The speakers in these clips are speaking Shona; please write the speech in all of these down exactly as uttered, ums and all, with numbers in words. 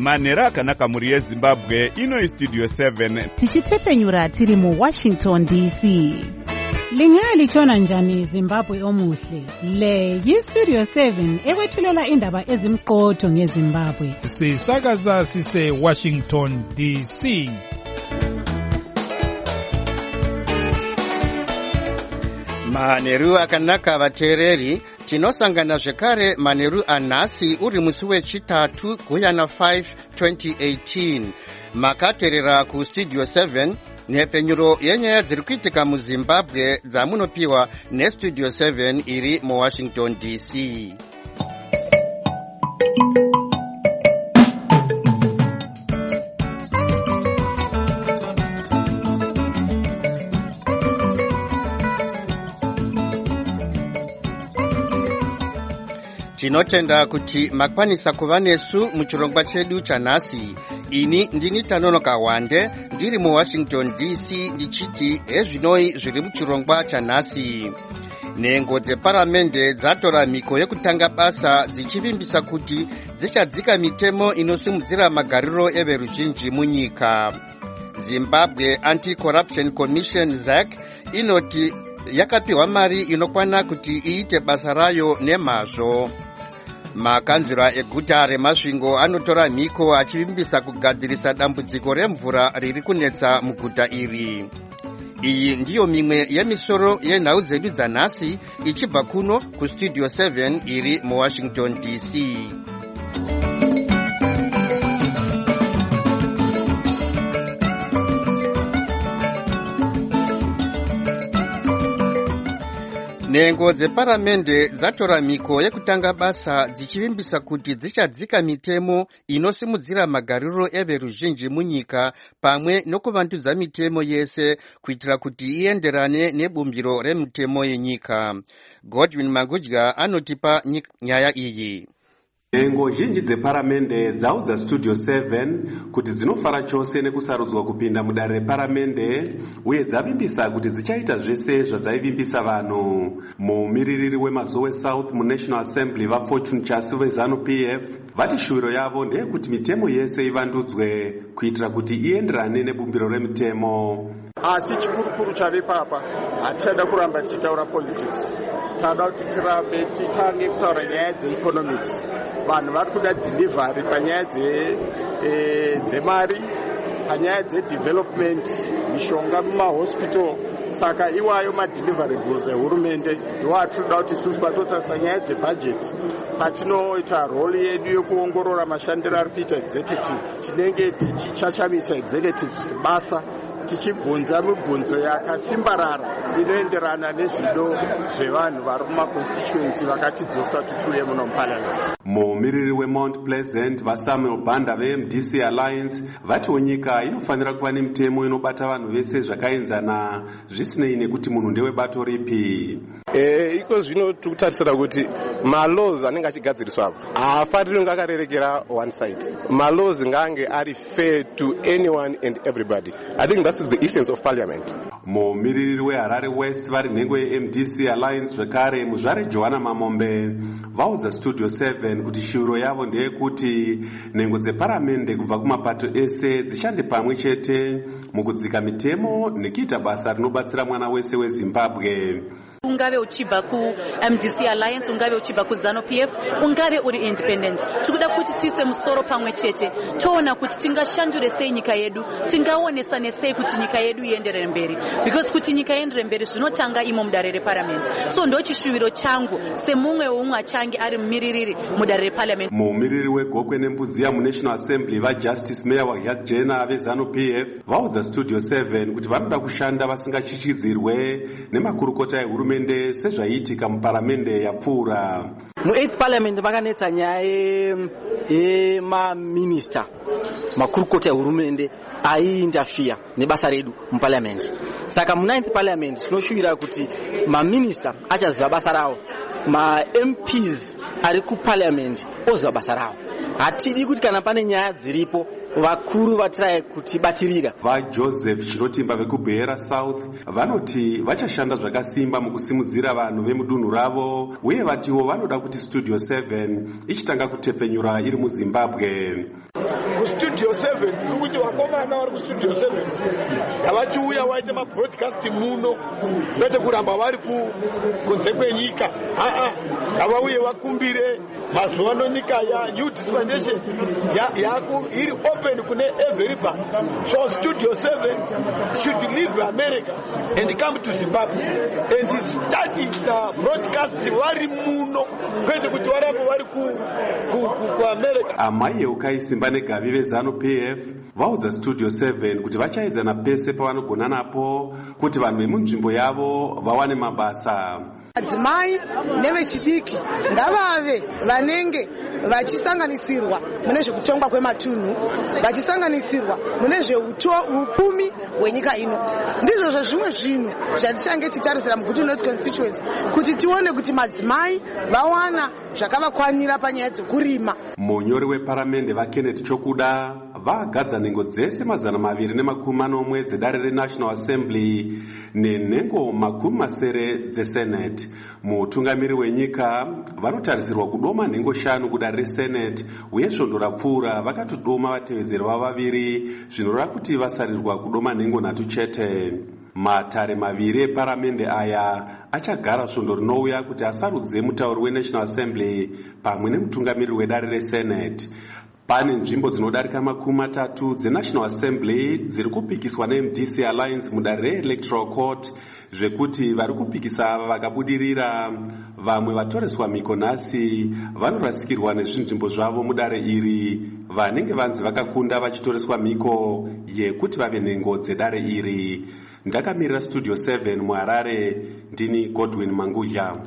manheru akanaka mhuri yezimbabwe. Ino Studio seven tichitefenyura tiri mu Washington D C. Lingalitshona njani Zimbabwe omuhle? Le yi-Studio seven ekwethulela indaba ezimqotho ngeZimbabwe. Sisakaza sise Washington D C. Manheru akanaka vateereri, tinosangana zvekare manheru anhasi uri musi wechitatu Guyana five twenty eighteen. Makateerera ku Studio seven, nhepfenyuro yenyaya dziri kuitika muZimbabwe dzamunopiwa neStudio seven iri muWashington D C. Tinotenda kuti makwanisa kuva nesu muchirongwa chedu chanhasi. Ini ndini Tanonoka Wande, ndiri muWashington D C, ndichiti hezvinoi zviri muchirongwa chanhasi. Nhengo dzeparamende dzatora mhiko yekutanga basa dzichivimbisa kuti dzichadzika mitemo inosimudzira magariro everuzhinji munyika. Zimbabwe Anti-Corruption Commission Z A C inoti yakapiwa mari inokwana kuti iite basa rayo nemazvo. Makanzura eguta reMasvingo anotora mhiko achivimbisa kugadzirisa dambudziko remvura riri kunetsa muguta iri. Iyi ndiyo mimwe yemisoro yenhau dzedu dzanhasi ichibva kuno kuStudio seven iri muWashington D C. Nhengo dzeparamende dzatora mhiko yekutanga basa dzichivimbisa kuti dzichadzika mitemo inosimudzira magariro everuzhinji munyika pamwe nokuvandudza mitemo yese kuitira kuti ienderane nebumbiro remitemo yenyika. Godwin Mangudya anotipa nyaya iyi. Nhengo zhinji dzeparamende dzaudza Studio seven kuti dzinofara chose nekusarudzwa kupinda mudare reparamende uye dzavimbisa kuti dzichaita zvese zvadzaivimbisa vanhu. Mumiririri wemazowe South muNational Assembly vaFortune Chasi veZanu P F vati shuviro yavo ndeyekuti mitemo yese ivandudzwe kuitira kuti ienderane nebumbiro remitemo. Asi chikurukuru chavepapa hatichada kuramba tichitaura politics. Tada kuti tirambe titange kutaura nyaya dzeeconomics. Vanhu vari kuda delivery panyaya dzemari, panyaya development, mishonga mumahospital. Saka iwayo madeliverables ehurumende ndiwo atinoda kuti isusu patotarisa nyaya dzebudget patinoita role yedu yekuongorora mashandiro ari kuita executive tinenge tichichachamisa executive basa tichibvunza mibvunzo yakasimbarara inoenderana nezvido zvevanhu vari mumaconstituency vakatidzosa tituye muno muparliament. Mumiriri weMount Pleasant vaSamuel Banda veM D C Alliance vatiwo nyika inofanira kuva nemitemo inobata vanhu vese zvakaenzana zvisinei nekuti munhu ndewebato ripi. Eh, iko zvino tikutarisira kuti malaws anenge achigadziriswa apo haafaniri kunge akarerekera one side. Malaws ngange ari fair to anyone and everybody. I think that is the essence of parliament. Mumiriri weHarare West vari nhengo yeM D C Alliance zvekare muzvare Johanna Mamombe vaudza Studio seven kuti shuviro yavo ndeyekuti nhengo dzeparamende kubva kumapato ese dzishande pamwe chete mukudzika mitemo nekuita basa rinobatsira mwana wese weZimbabwe. Ungave uchibva ku M D C Alliance, ungave uchibva ku ZANU P F, ungave uri independent. Tikuda kuti tise musoro pamwe chete. Toona kuti tingashandure sei nyika yedu, tingaonesa nesei kuti nyika yedu ienderere mberi. Because kuti nyika ienderere mberi zvinotanga imo mudare reparliament. So ndo chishuviro changu semumwe weumwe achange ari mumiririri mudare reparliament. Mumiriri weGokwe neMbudziya muNational Assembly vaJustice Mayor waHyajena veZANU P F vaudza Studio seven kuti vanoda kushanda vasingachichidzirwe nemakurukota ehurumende sezvaiitika muparamende yapfuura. Mu-eighth parliament vakanetsa nyaya yemaminista makurukota ehurumende aiinterfere nebasa redu muparliament. Saka mu-ninth parliament tinoshuvira kuti maminista achaziva basa ravo, ma-M Ps ari kuparliament oziva basa ravo. hatidi kuti kana pane nyaya dziripo vakuru vatiraye kutibatirira. VaJoseph Chirotimba vekubhera South vanoti vachashanda zvakasimba mukusimudzira vanhu vemudunhu ravo, uye vatiwo vanoda kuti Studio seven ichitanga kutepfenyura iri muZimbabwe. Studio seven kuri kuti vakomana vari kustudio seven ngavachiuya vaite mabroadcasting muno, kwete kuramba vari kunze kwenyika. aa ngavauye vakumbire mazuva ano nyika ya new dispensation iri open kune everybody. So Studio seven should leave America and come to Zimbabwe and start the broadcast vari muno, kwete kuti varambe vari ku America. Amai Eukayisimba neGavi veZanu P F vaudza Studio seven kuti vachaedzana pese pavanogona napo kuti vanhu vemunzvimbo yavo vawane mabasa. Madzimai nevechidiki ngavave vanenge vachisanganisirwa mune zvekutongwa kwematunhu, vachisanganisirwa mune zveupfumi hwenyika ino. Ndizvo zvezvimwe zvinhu zvatichange titarisira muGutu North Constituency kuti tione kuti madzimai vawana zvakavakwanira panyaya dzekurima. Munyori weparamende vaKenneth Chokuda vagadza nhengo dzese mazana maviri nemakumi manomwe dzedare reNational Assembly nenhengo makumi masere dzeSenate. Mutungamiri wenyika vanotarisirwa kudoma nhengo shanu kudare reSenate, uye svondo rapfuura vakatodoma vatevedzeri vavo vaviri, zvinoreva kuti vasarirwa kudoma nhengo nhatu chete. Matare maviri eparamende aya achagara svondo rinouya kuti asarudze mutauri weNational Assembly pamwe nemutungamiri wedare reSenate. Pane nzvimbo dzinodarika makumi matatu dzeNational Assembly dziri kupikiswa neM D C Alliance mudare reElectoral Court, zvekuti vari kupikisa vakabudirira. Vamwe vatoreswa miko nhasi vanorasikirwa nezvinzvimbo zvavo mudare iri, vanenge vanzi vakakunda vachitoreswa miko yekuti vave nhengo dzedare iri. Ndakamirira Studio seven muHarare, ndini Godwin Mangudya.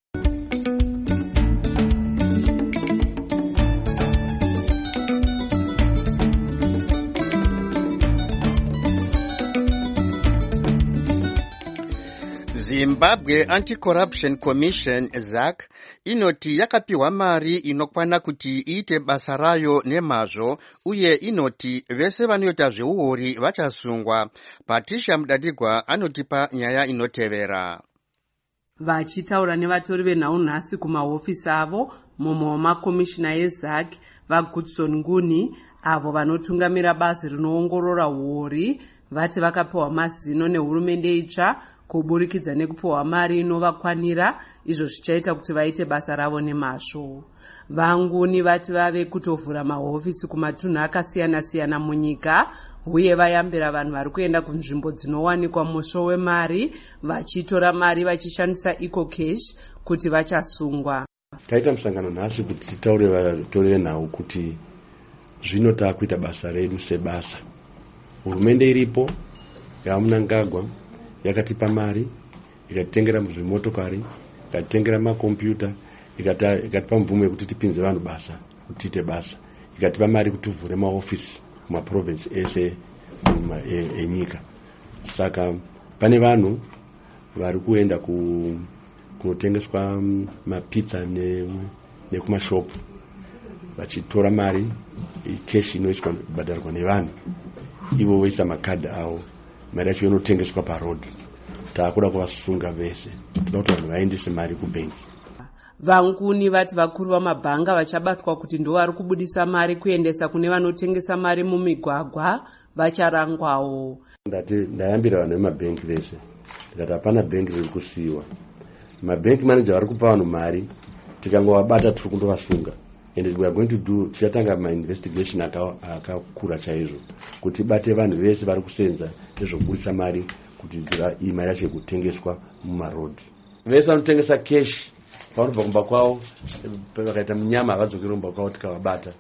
Zimbabwe Anti-Corruption Commission Z A C inoti yakapiwa mari inokwana kuti iite basa rayo nemazvo, uye inoti vese vanoita zveuori vachasungwa. Patricia Mudadigwa anotipa nyaya inotevera. Vachitaura nevatori venhau-nhasi kumahofisi avo, mumwe wamakomishina eZ A C vaGoodson Nguni, avo vanotungamira bazi rinoongorora uori, vati vakapiwa mazino nehurumende itsva kuburikidza nekupiwa mari inovakwanira, izvo zvichaita kuti vaite basa ravo nemazvo. Vanguni vati vave kutovhura mahofisi kumatunhu akasiyana-siyana munyika, uye vayambira vanhu vari kuenda kunzvimbo dzinowanikwa musvo wemari, vachitora mari vachishandisa ecocash kuti vachasungwa. Taita musangano nhasi kuti titaure vatori venhau kuti zvino taakuita basa redu sebasa. Hurumende iripo yaMunangagwa yakatipa mari, ikatitengera zvimotokari, ikatitengera makombiyuta, ikatipa mvumo yekuti tipinze vanhu basa, kuti tiite basa, ikatipa mari kuti tivhure maofisi mumaprovinsi ese enyika. Saka pane vanhu vari kuenda kunotengeswa mapizza nekumashopu vachitora mari keshi inoiswa kubhadharwa nevanhu, ivo voisa makadhi avo, mari yacho inotengeswa parodhi. Taakuda kuvasunga vese, toda kuti vanhu vaendese mari kubenki. Vanguni vati vakuru vamabhanga vachabatwa kuti ndo vari kubudisa mari kuendesa kune vanotengesa mari mumigwagwa vacharangwawo. Ndati ndayambira vanhu vemabhengi vese, ndikati hapana bhengi riri kusiyiwa. Mabhengi manager vari kupa vanhu mari, tikangovabata tiri kundovasunga. And we are going to do, tichatanga ma-investigation akakura chaizvo kuti bate vanhu vese vari kusenza nezvokubudisa mari kuti iyi mari yacho kutengeswa mumarodhi. Vese vanotengesa cash vanobva kumba kwavo, vakaita munyama havadzokeri kumba kwavo tikavabata.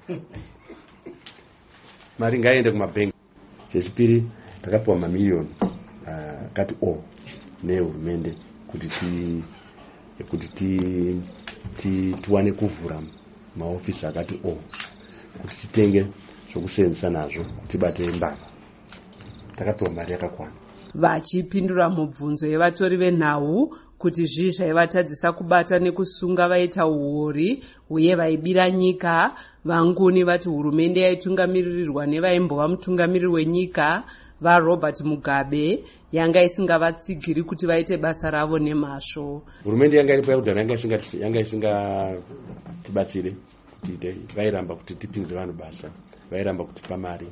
Mari ngaiende kumabhengi. Chechipiri, takapiwa mamiliyoni akati o nehurumende kuti ti kuti ti ti tiwane kuvhura maofisi akati o, kuti titenge zvokusenzesa nazvo, tibate mbavha. Takapiwa mari yakakwana. Vachipindura mubvunzo yevatori venhau kuti zvii zvaivatadzisa kubata nekusunga vaita uori uye vaibira nyika, Vanguni vati hurumende yaitungamirirwa nevaimbova mutungamiriri wenyika vaRobert Mugabe yanga isingavatsigiri kuti vaite basa ravo nemazvo. Hurumende yanga iripo yakudhara yanga isingatibatsire kuti vairamba kuti tipinze vanhu basa, vairamba kutipa mari.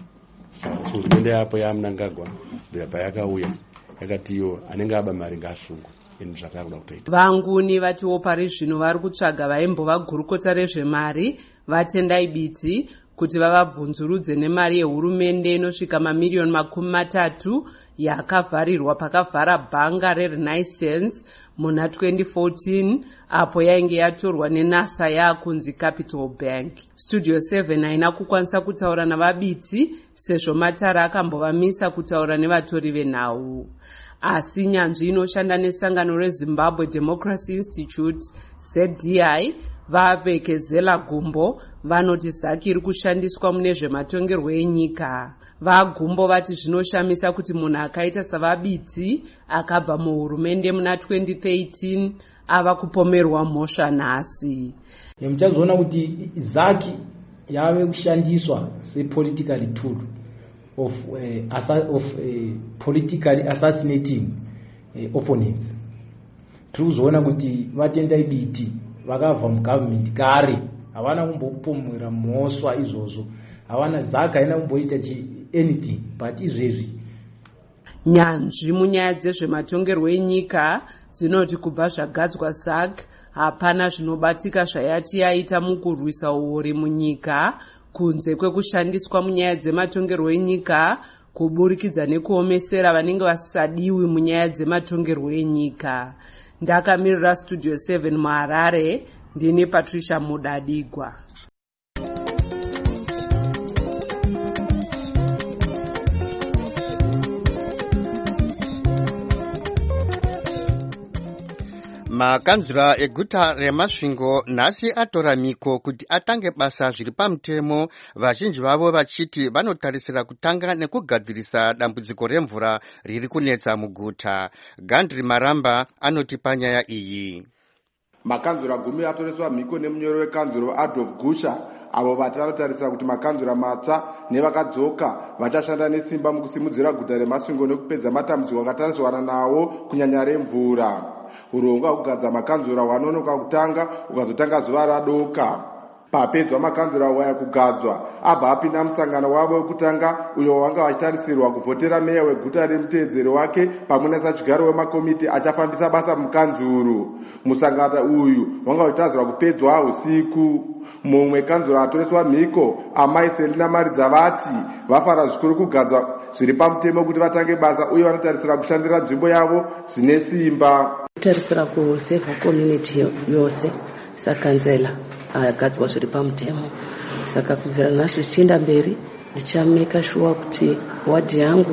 Saka hurumende yapo yaMnangagwa payakauya yakati iyo anenge aba mari ngaasungwe. Vanguni vatiwo pari zvino vari kutsvaga vaimbova gurukota rezvemari vaTendai Biti kuti vavabvunzurudze nemari yehurumende inosvika mamiliyoni makumi matatu yakavharirwa pakavhara bhanga reRenaissance muna twenty fourteen apo yainge yatorwa neNASA yakunzi Capital Bank. Studio seven haina kukwanisa kutaura navaBiti sezvo Matara akambovamisa kutaura nevatori venhau. Asi nyanzvi inoshanda nesangano reZimbabwe Democracy Institute Z D I vavekezela gumbo vanoti zaki iri kushandiswa mune zvematongerwo enyika. Vagumbo vati zvinoshamisa kuti munhu akaita savaBiti akabva muhurumende muna twenty thirteen ava kupomerwa mhosva nhasi. Muchazoona kuti zaki yave kushandiswa sepolitical tool of uh, of uh, politically assassinating uh, opponents. Tikuzoona kuti vaTendai Biti vakabva mugovernment kare havana kumbopomera mhosva izvozvo, havana zaka haina kumboita anything, but izvezvi nyanzvi munyaya dzezvematongerwo enyika dzinoti kubva zvagadzwa zak hapana zvinobatika zvayati yaita mukurwisa uori munyika kunze kwekushandiswa munyaya dzematongerwo enyika kuburikidza nekuomesera vanenge vasadiwi munyaya dzematongerwo enyika. Ndakamirira Studio seven muHarare, ndini Patricia Mudadigwa. Makanzura eguta reMasvingo nhasi atora miko kuti atange basa zviri pamutemo, vazhinji vavo vachiti vanotarisira kutanga nekugadzirisa dambudziko remvura riri kunetsa muguta. Gandri Maramba anoti panyaya iyi. Makanzura gumi atoreswa miko nemunyori wekanzuro Adolf Gusha, avo vati vanotarisira kuti makanzura matsva nevakadzoka vachashanda nesimba mukusimudzira guta reMasvingo nekupedza matambudziko akatariswana nawo kunyanya remvura. Urongwa kugadza makanzura wanonoka kutanga ukazotanga zuva radoka. Papedzwa makanzura waya kugadzwa abva apinda musangano wavo wekutanga uyo wanga vachitarisirwa kuvhotera meya weguta remuteedzeri wake pamwe nasachigaro wemakomiti achafambisa basa mukanzuru. Musangano uyu wanga uchitadzirwa kupedzwa usiku. Mumwe kanzura atoreswa mhiko amai Selina Maridza vati vafara zvikuru kugadzwa zviri pamutemo kuti vatange basa uye vanotarisira kushandira nzvimbo yavo zvine simba. Tarisira kuseva community yose sakanzela agadzwa zviri pamutemo. Saka kubvira nhasi zvichienda mberi ndichameka sure kuti wadi yangu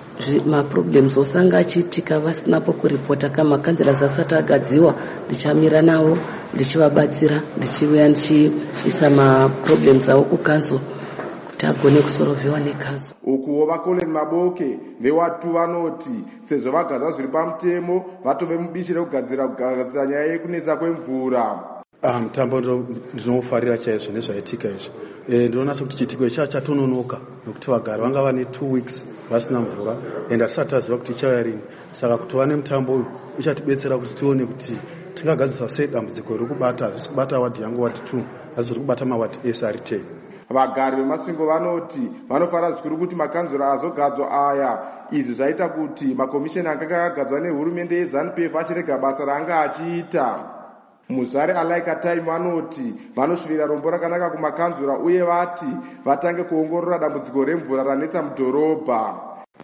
maproblems osanga achiitika vasinapo kuripota kamakanzela zasati agadziwa ndichamira nawo ndichivabatsira ndichiuya ndichiisa maproblems avo kukanzo kuti agone kusorovhiwa nekanzo. Ukuwo vakoleni Maboke vewatu vanoti sezvo vagadzwa zviri pamutemo vatove mubishi rekugadzira kugadzira nyaya yekunetsa kwemvura. Mutambo ndinofarira chaizvo nezvaitika izvo. Ndinoona sekuti chiitiko ichi chatononoka nokuti vagari vanga vane two weeks vasina mvura ende hatisati taziva kuti ichauya rini. Saka kutova nemutambo uyu uchatibetsera kuti tione kuti tingagadzisa sei dambudziko riri kubata hazvisi kubata wadhi yangu wadhi two asi zviri kubata mawadhi ese ari ten. Vagari veMasvingo vanoti vanofara zvikuru kuti makanzura azogadzwa aya. Izvi zvaita kuti makomisheni akanga akagadzwa nehurumende yeZANU-P F achirega basa raanga achiita. Muzare Alaika Time vanoti vanosvivira rombo rakanaka kumakanzura uye vati vatange kuongorora dambudziko remvura ranetsa mudhorobha.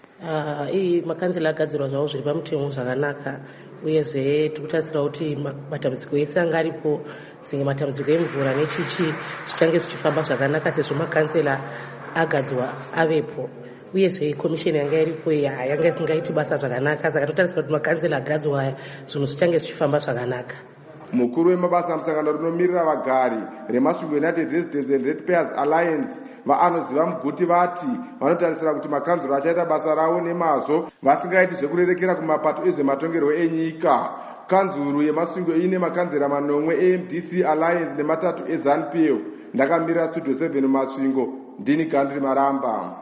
Uh, iyi makanzela agadzirwa zvavo zviri pamutemo zvakanaka uyezve tikutarisira kuti matambudziko ese anga aripo dzimwe matambudziko emvura nechichi zvichange zvichifamba zvakanaka sezvo makanzela agadzwa avepo uyezve komisheni yanga iripo yanga isingaiti basa zvakanaka. Saka totarisira kuti makanzela agadzwa aya zvinhu zvichange zvichifamba zvakanaka. mukuru wemabasa musangano rinomirira vagari remasvingo United Residents and Ratepayers Alliance vaanoziva muguti vati vanotarisira kuti makanzuro achaita basa ravo nemazvo vasingaiti zvekurerekera kumapato ezvematongerwo enyika. Kanzuro yemasvingo ine makanzera manomwe A M D C Alliance nematatu eZANU P F. Ndakamira Studio seven Masvingo, ndini Gandri Maramba.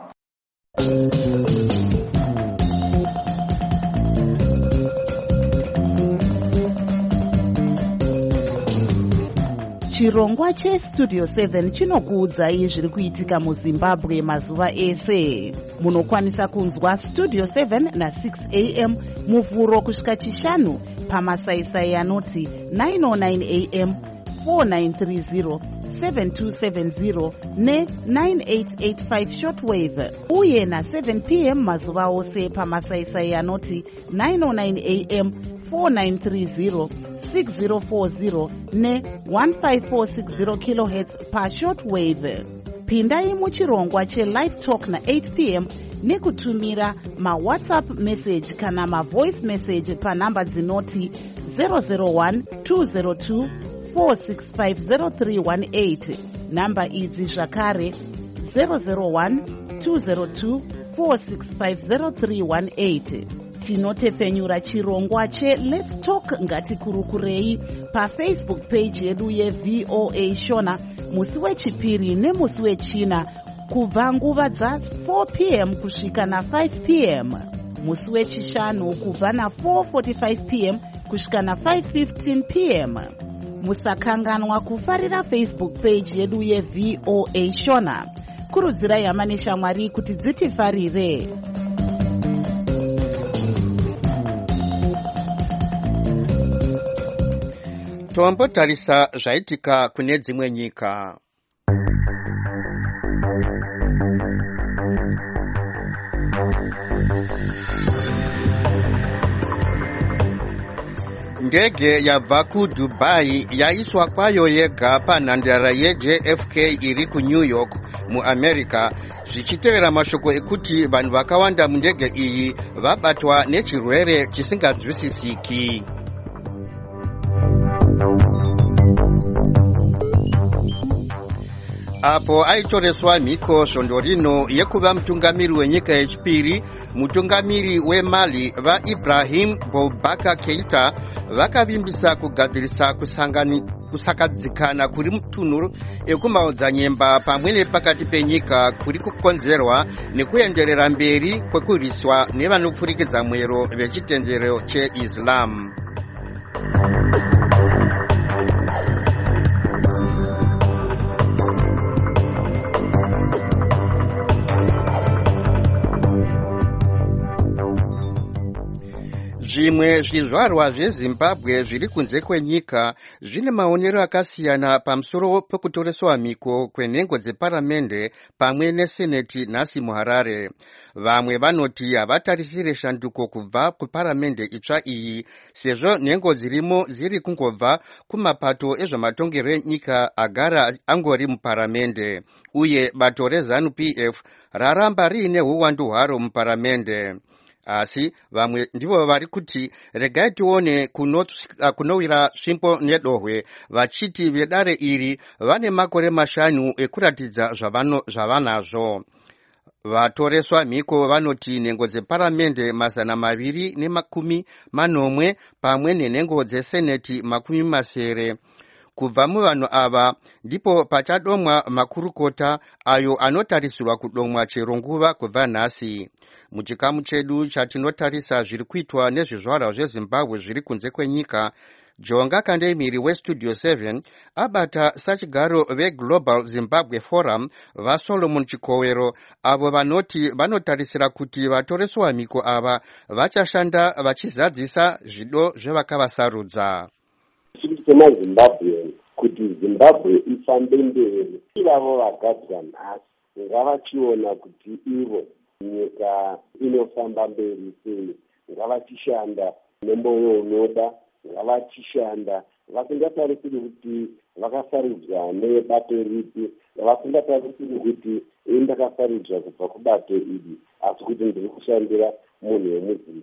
Chirongwa cheStudio seven chinokuudzai zviri kuitika muZimbabwe mazuva ese. Munokwanisa kunzwa Studio seven na six a m muvhuro kusvika chishanu pamasaisai anoti nine oh nine a m, four nine three zero, seven two seven zero ne nine eight eight five shortwave, uye na seven p m mazuva ose pamasaisai anoti nine oh nine a m, four nine three zero, six zero four zero ne one five four six zero kilohertz pa shortwave. Pindai muchirongwa cheLive Talk na eight p m nekutumira mawhatsapp message kana mavoice message panhamba dzinoti zero zero one two zero two four six five zero three one eight. Namba idzi zvakare zero zero one two zero two four six five zero three one eight. Tinotefenyura chirongwa che Let's Talk ngatikurukurei paFacebook page yedu yeV O A Shona musi wechipiri nemusi wechina kubva nguva dza four p m kusvika na five p m, musi wechishanu kubva na four forty-five p m kusvika na five fifteen p m. Musakanganwa kufarira Facebook page yedu yeV O A Shona. Kurudzirai hama neshamwari kuti dzitifarire. Tombotarisa zvaitika kune dzimwe nyika. Ndege yabva kuDubai yaiswa kwayo yega panhandara yeJ F K iri kuNew York muAmerica, zvichitevera mashoko ekuti vanhu vakawanda mundege iyi vabatwa nechirwere chisinganzwisisiki. Apo aitoreswa mhiko svondo rino yekuva mutungamiri wenyika yechipiri, mutungamiri weMali vaIbrahim Boubacar Keita vakavimbisa kugadzirisa kusakadzikana kuri mutunhu ekumaodzanyemba pamwe nepakati penyika kuri kukonzerwa nekuenderera mberi kwekuriswa nevanopfurikidza mwero vechitendero cheIslam. Zvimwe zvizvarwa zveZimbabwe zviri kunze kwenyika zvine maonero akasiyana pamusoro pekutoreswa mhiko kwenhengo dzeparamende pamwe neseneti nhasi muHarare. Vamwe vanoti havatarisire shanduko kubva kuparamende itsva iyi, sezvo nhengo dzirimo dziri kungobva kumapato ezvematongerwo enyika agara angori muparamende, uye bato reZANU P F raramba riine uwandu hwaro muparamende. Asi vamwe ndivo vari kuti regai tione kunowira svimbo nedohwe, vachiti vedare iri vane makore mashanu ekuratidza zvavanazvo. Vatoreswa mhiko vanoti nhengo dzeparamende mazana maviri nemakumi manomwe pamwe nenhengo dzeseneti makumi masere. Kubva muvanhu ava ndipo pachadomwa makurukota ayo anotarisirwa kudomwa chero nguva kubva nhasi. Muchikamu chedu chatinotarisa zviri kuitwa nezvizvarwa zveZimbabwe zviri kunze kwenyika, Jonga Kandemiri weStudio seven abata sachigaro veGlobal Zimbabwe Forum vaSolomon Chikowero, avo vanoti vanotarisira kuti vatoreswa mhiko ava vachashanda vachizadzisa zvido zvevakavasarudza. semaZimbabwe kuti Zimbabwe ifambe mberi, ivavo vagadzwa nhasi ngavachiona kuti ivo nyika inofamba mberi sei, ngavachishanda nemwoyo unoda, ngavachishanda vasingatarisiri kuti vakasarudzwa nebato ripi, vasingatarisiri kuti ndakasarudzwa kubva kubato iri, asi kuti ndiri kushandira munhu wemuZimbabwe.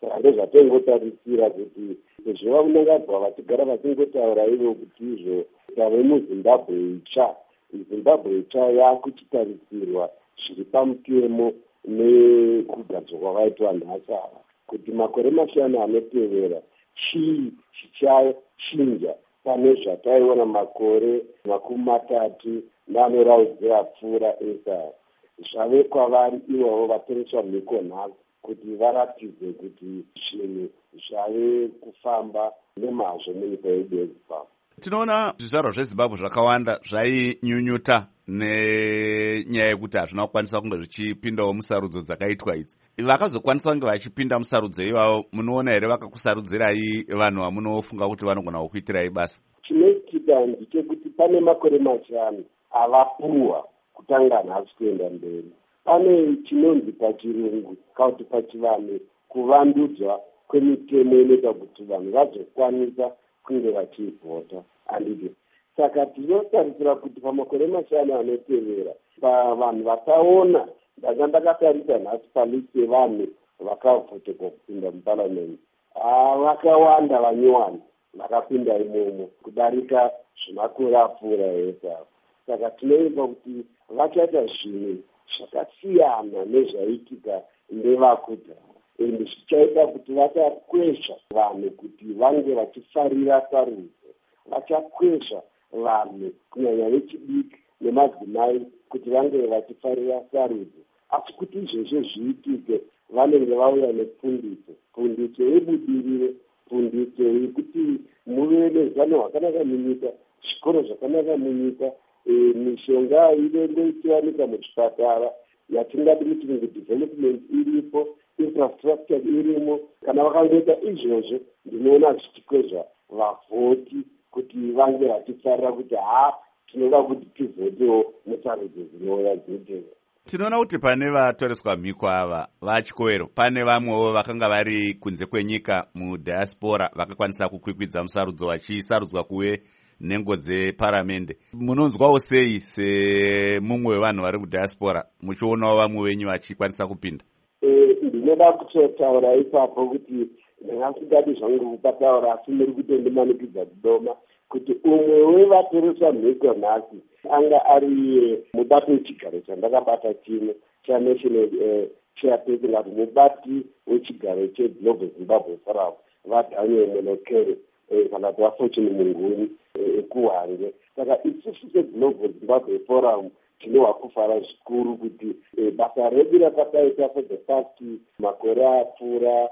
saka ndozvatongotarisira kuti zviva kunangadzwa vachigara vachingotaura ivo kuti izvo tave muzimbabwe itsva zimbabwe itsva yakuchitarisirwa zviri pamutemo nekugadzwa kwavaitwa nhasi ava kuti makore mashanu anotevera chii chichachinja pane zvataiona makore makumi matatu neanoraudzira pfuura esa zvave kwavari ivavo vatereswa mhiko nhasi kuti varatidze kuti zvinhu zvave kufamba nemazvo munyika yedu yezimbabwe. Tinoona zvizvarwa zvezimbabwe zvakawanda zvainyunyuta nenyaya yekuti hazvina kukwanisa kunge zvichipindawo musarudzo dzakaitwa idzi. Vakazokwanisa kunge vachipinda musarudzo ivavo, munoona here vakakusarudzirai vanhu vamunofunga kuti vanogona kukuitirai basa? Chinoitika ndechekuti pane makore mashanu avapuwa kutanga nhasi kuenda mberi. Pane chinonzi pachirungu kana kuti pachivanhu kuvandudzwa kwemitemo inoita kuti vanhu vazokwanisa kunge vachivhota handiti. Saka tinotarisira kuti pamakore mashanu anotevera pavanhu vakaona ndanga ndakatarisa nhasi palisi yevanhu vakavhotekwa kupinda muparamendi vakawanda vanyowani vakapinda imomo kudarika zvimakore apfuura esa. Saka tinoimba kuti vachaita zvinhu zvakasiyana nezvaitika nevakudhara ende zvichaita kuti vachakwesha vanhu kuti vange vachifarira sarudzo, vachakwesha vanhu kunyanya vechidiki nemadzimai kuti vange vachifarira sarudzo. Asi kuti izvozvo zviitike vanenge vauya nepfundiso, pfundiso yebudiriro, pfundiso yekuti muve nezano hwakanaka munyika, zvikoro zvakanaka munyika, mishonga inenge ichiwanika muchipatara yatingati kuti development iripo, infrastructure irimo. Kana vakangoita izvozvo ndinoona zvichikwezva vavhoti kuti vange vachifarira kuti ha tinoda kuti tivhotewo musarudzo dzinouya dzinotevera. Tinoona kuti pane vatoreswa mhiko ava vachikowero, pane vamwewo vakanga vari kunze kwenyika mudhiaspora vakakwanisa kukwikwidza musarudzo vachisarudzwa kuve nhengo dzeparamende. Munonzwawo sei semumwe wevanhu vari kudhiaspora muchionawo vamwe venyu vachikwanisa kupinda? Ndinoda kutotaura ipapo kuti ndingasingadi zvangu kupataura asi muri kutondimanikidza kudoma kuti umwe wevatoreswa mhiko nhasi anga ari mubati wechigaro chandakabata chino chaNational Chairperson kuti mubati wechigaro cheGlobal Zimbabwe Forum vaDaniel Monokere kana kuti vaFortune Munguni ekuHwange. Saka isusu seGlobal Zimbabwe Forum tinowa kufara zvikuru kuti basa redu rakataita for the past makore apfuura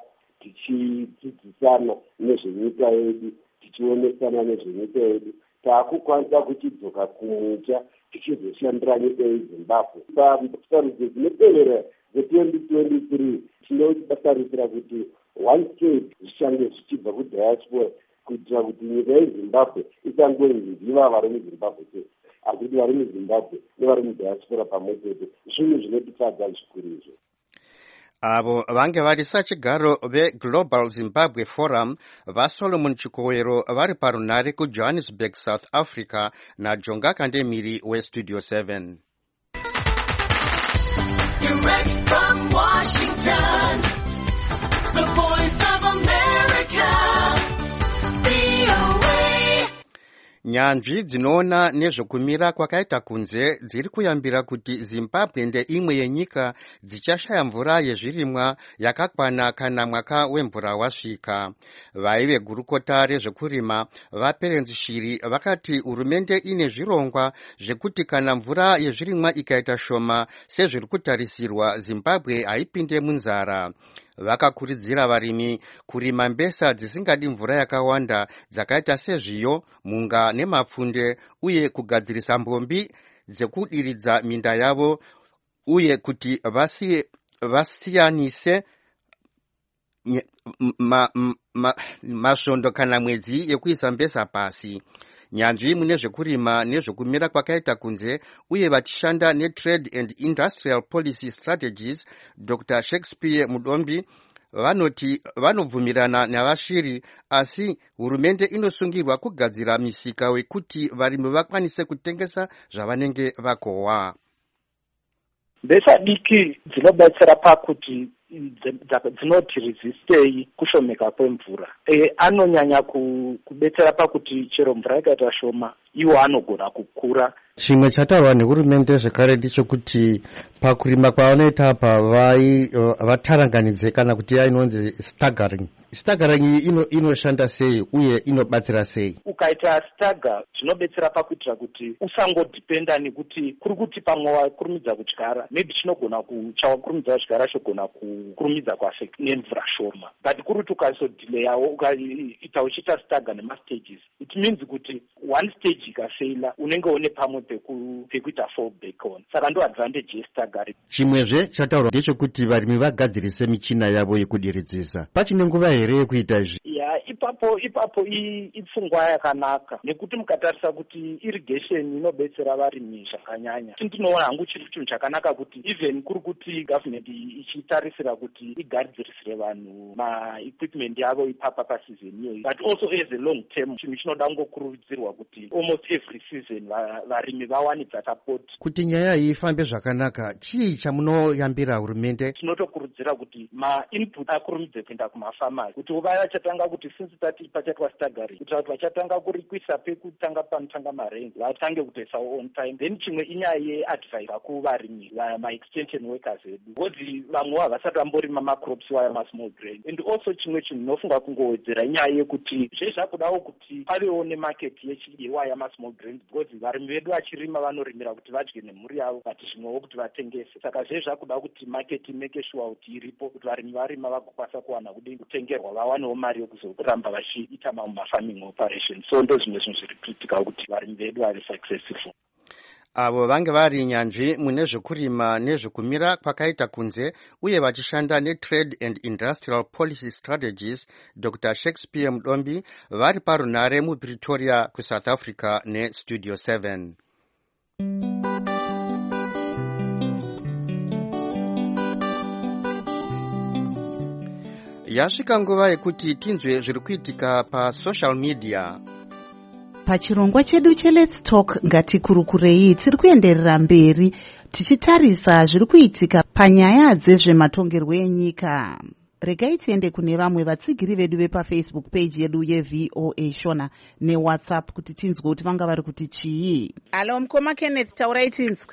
tichidzidzisana nezvenyika yedu, tichionesana nezvenyika yedu, taakukwanisa kuchidzoka kumucha tichizoshandira nyika yeZimbabwe. Pasarudzo dzinotevera dze-twenty twenty-three tinotarisira kuti one state zvichange zvichibva kudiaspora kuitira kuti nyika yeZimbabwe isangoziva vari muZimbabwe chete, asi kuti vari muZimbabwe nevari mudiaspora pamwe chete. Zvinhu zvinotifadza zvikuru izvo. Avo vange vari sachigaro veGlobal Zimbabwe Forum vaSolomon Chikowero vari parunare kuJohannesburg, South Africa, naJonga Kandemiri weStudio seven. Direct from Washington, the voice of America, V O A. Nyanzvi dzinoona nezvokumira kwakaita kunze dziri kuyambira kuti Zimbabwe ndeimwe yenyika dzichashaya mvura yezvirimwa yakakwana kana mwaka wemvura wasvika. Vaive gurukota rezvekurima vaPerenzi Shiri vakati hurumende ine zvirongwa zvekuti kana mvura yezvirimwa ikaita shoma sezviri kutarisirwa, Zimbabwe haipinde munzara. Vakakurudzira varimi kurima mbesa dzisingadi mvura yakawanda dzakaita sezviyo, munga nemapfunde, uye kugadzirisa mbombi dzekudiridza minda yavo, uye kuti vasiye, vasiyanise masvondo kana mwedzi yekuisa mbesa pasi. Nyanzvi mune zvekurima nezvekumira kwakaita kunze uye vachishanda neTrade and Industrial Policy Strategies, Doctor Shakespeare Mudombi vanoti vanobvumirana navashiri, asi hurumende inosungirwa kugadzira misika wekuti varimi vakwanise kutengesa zvavanenge vakohwa. Mbesa diki dzinobetsera pakuti dzinoti resistei kushomeka kwemvura. E, anonyanya kubetsera pakuti chero mvura ikaita shoma iwo anogona kukura. Chimwe chataurwa nehurumende zvekare ndechekuti pakurima kwavanoita apa vataranganidze kana kuti yainonzi staggering. Staggering ino inoshanda sei uye inobatsira sei? Ukaita stagger zvinobetsera pakuitira kuti usangodhipenda nekuti kuri kuti pamwe wakurumidza kudyara maybe chinogona chawakurumidza kudyara chogona kukurumidza kuaffect nemvura shoma, but kuri kuti ukazodhileyawo ukaita uchiita stagger nemastages, it means kuti one stage ikafeila unenge une pamwe pekuita fall back on. Saka ndo advantage yestaggering. Chimwezve chataurwa ndechekuti varimi vagadzirise michina yavo yekudiridzisa. Pachine nguva here yekuita izvi? Ya, ipapo ipapo ipfungwa yakanaka nekuti mukatarisa kuti irrigation inobetsera varimi zvakanyanya. Tinoona hangu chiri chinhu chakanaka kuti even kuri kuti government ichitarisira kuti igadzirisire vanhu ma-equipment yavo ipapa pasizoni iyoyi, but also as a long term chinhu chinoda kungokurudzirwa kuti almost every season varimi vawane support. Kuti nyaya iyi ifambe zvakanaka, chii chamunoyambira hurumende? Tinotokurudzira kuti ma-input akurumidze kuenda kumafamasi, kuti vaya vachatanga kuti since tati pachatwa staggering, kuti vatu vachatanga kurikwisa pekutanga panotanga marengi vatange kutoisawo on time. Then chimwe inyaya yeadvice kuvarimi ma-extension workers edu, because vamwe havasati vamborima macrops waya ma-small grain. And also chimwe chinhu ndinofunga kungowedzera inyaya yekuti zvezvakudawo kuti pavewo nemarket yewaya ma-small grain, because varimi vedu vachirima vanorimira kuti vadye nemhuri yavo, but zvimwewo kuti vatengese. Saka zvezvakuda kuti market make sure kuti iripo, kuti varimi varima vagokwanisa kuwana kudini kutengerwa, vawanewo mari yekuzoramba vachiita mamwe ma-farming operations. So ndo zvimwe zvinhu zviri kuitika kuti varimi vedu vave successful. Avo vange vari nyanzvi mune zvekurima nezvekumira kwakaita kunze uye vachishanda netrade and industrial policy strategies, Doctor Shakespeare Mudombi vari parunare muPretoria kuSouth Africa neStudio seven. Yasvika nguva yekuti tinzwe zviri kuitika pasocial media. Pachirongwa chedu cheLet's Talk ngatikurukurei tiri kuenderera mberi tichitarisa zviri kuitika panyaya dzezvematongerwo enyika. Regai tiende kune vamwe vatsigiri vedu vepafacebook page yedu yeV O A Shona neWhatsApp kuti tinzwe kuti vanga vari kuti chii. Alo mukoma Kenneth, taurai tinzwe.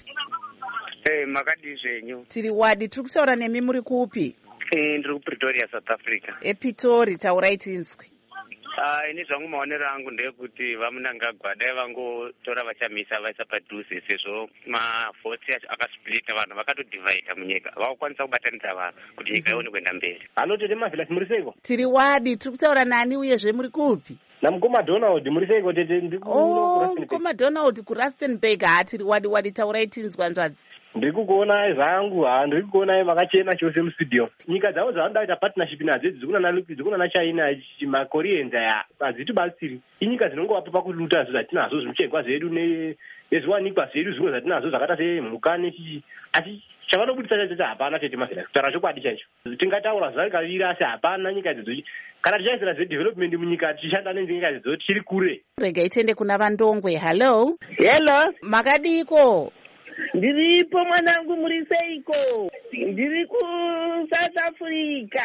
Eh, makadi zvenyu. Tiri wadi, tiri kutaura nemi muri kupi? Eh, ndiri kuPretoria, South Africa. Epitori, taurai tinzwe. Ah, ini zvangu maonero angu ndeyekuti vamunangagwa dai vangotora vachamisa vaisa padhuze sezvo mavhotsi akasplita vanhu vakatodivhaida munyika vakukwanisa kubatanidza vanhu kuti nyika ione kuenda mberi. Halo, tiri Mavhila, muri seiko? Tiri wadi, tiri kutaura nani uyezve muri kupi? Namukoma Donald, muri seiko tete? Oh, mukoma Donald kuRustenburg. Ha, tiri wadi wadi, taurai tinzwa nzvadzi. Ndiri kukuonai zvangu, ha, ndiri kukuonai makachena chose mustudio. Nyika dzavo dzavanoda kuita partnership nadzo dzikuna naChina, maKoreans aya hadzitibatsiri. Inyika dzinongovapa pakuluta zvo zvatinazo, zvimuchengwa zvedu nezviwanikwa zvedu zvimwe zvatinazo zvakaita semhuka nechi. Asi chavanobudisa chacho hapana tete Mavhila, kutaura chokwadi chaicho. Tingataura zvakavira asi hapana nyika idzodzo. Kana tichaisira zvedevelopment munyika tichishanda nenyika idzodzo tiri kure. Regai tiende kuna vaNdongwe. Hello. Hello. Makadiko? Ndiripo mwanangu, muri seiko? Ndiri kuSouth Africa.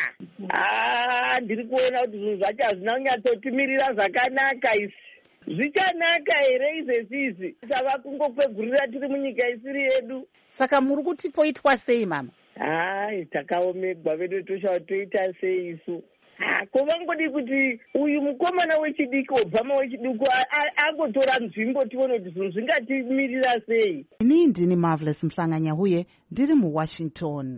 Ah, ndiri kuona kuti zvinhu zvacho hazvina kunyatsotimirira zvakanaka isi. Zvichanaka here izvezvizi? Tava kungokwegurira tiri munyika isiri yedu. Saka muri kuti poitwa sei mama? Hai, takaomegwa vedu toshawa toita sei isu. Kovangodi kuti uyu mukomana wechidiki Obama wechidiki angotora nzvimbo tione kuti zvinhu zvingatimirira sei. Ini ndini Marvelous Mhlanganya huye ndiri muWashington.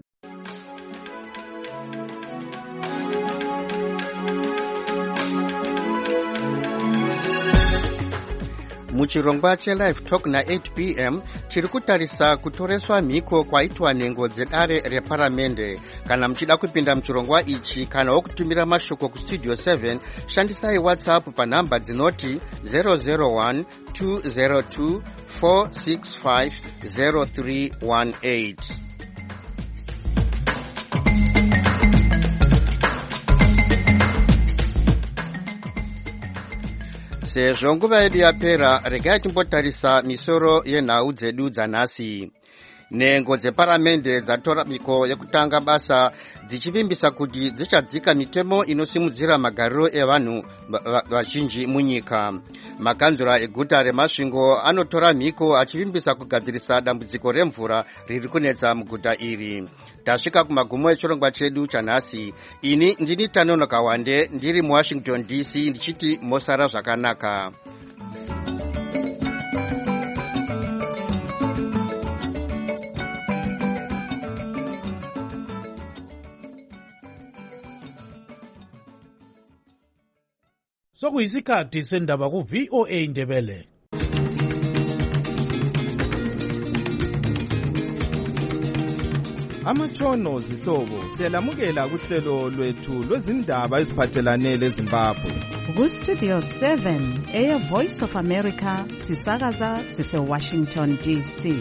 Muchirongwa cheLive Talk na eight p m tiri kutarisa kutoreswa mhiko kwaitwa nhengo dzedare reparamende. Kana muchida kupinda muchirongwa ichi kana wokutumira mashoko kuStudio seven, shandisai WhatsApp panhamba dzinoti zero zero one two zero two four six five zero three one eight. Sezvo nguva yedu yapera, regai timbotarisa misoro yenhau dzedu dzanhasi. Nengo dzeparamende dzatora miko yekutanga basa dzichivimbisa kuti dzichadzika mitemo inosimudzira magariro evanhu vazhinji munyika. Makanzura eguta reMasvingo anotora miko achivimbisa kugadzirisa dambudziko remvura riri kunetsa muguta iri. Tasvika kumagumo echirongwa chedu chanhasi. Ini ndini Tanono Kawande ndiri muWashington D C ndichiti mosara zvakanaka. Sokuyisikhathi sendaba ku V O A Ndebele. Amatshono zihlobo siyalamukela kuhlelo lwethu lwezindaba eziphathelane leZimbabwe. Ku Studio seven eya Voice of America sisakaza sise Washington D C.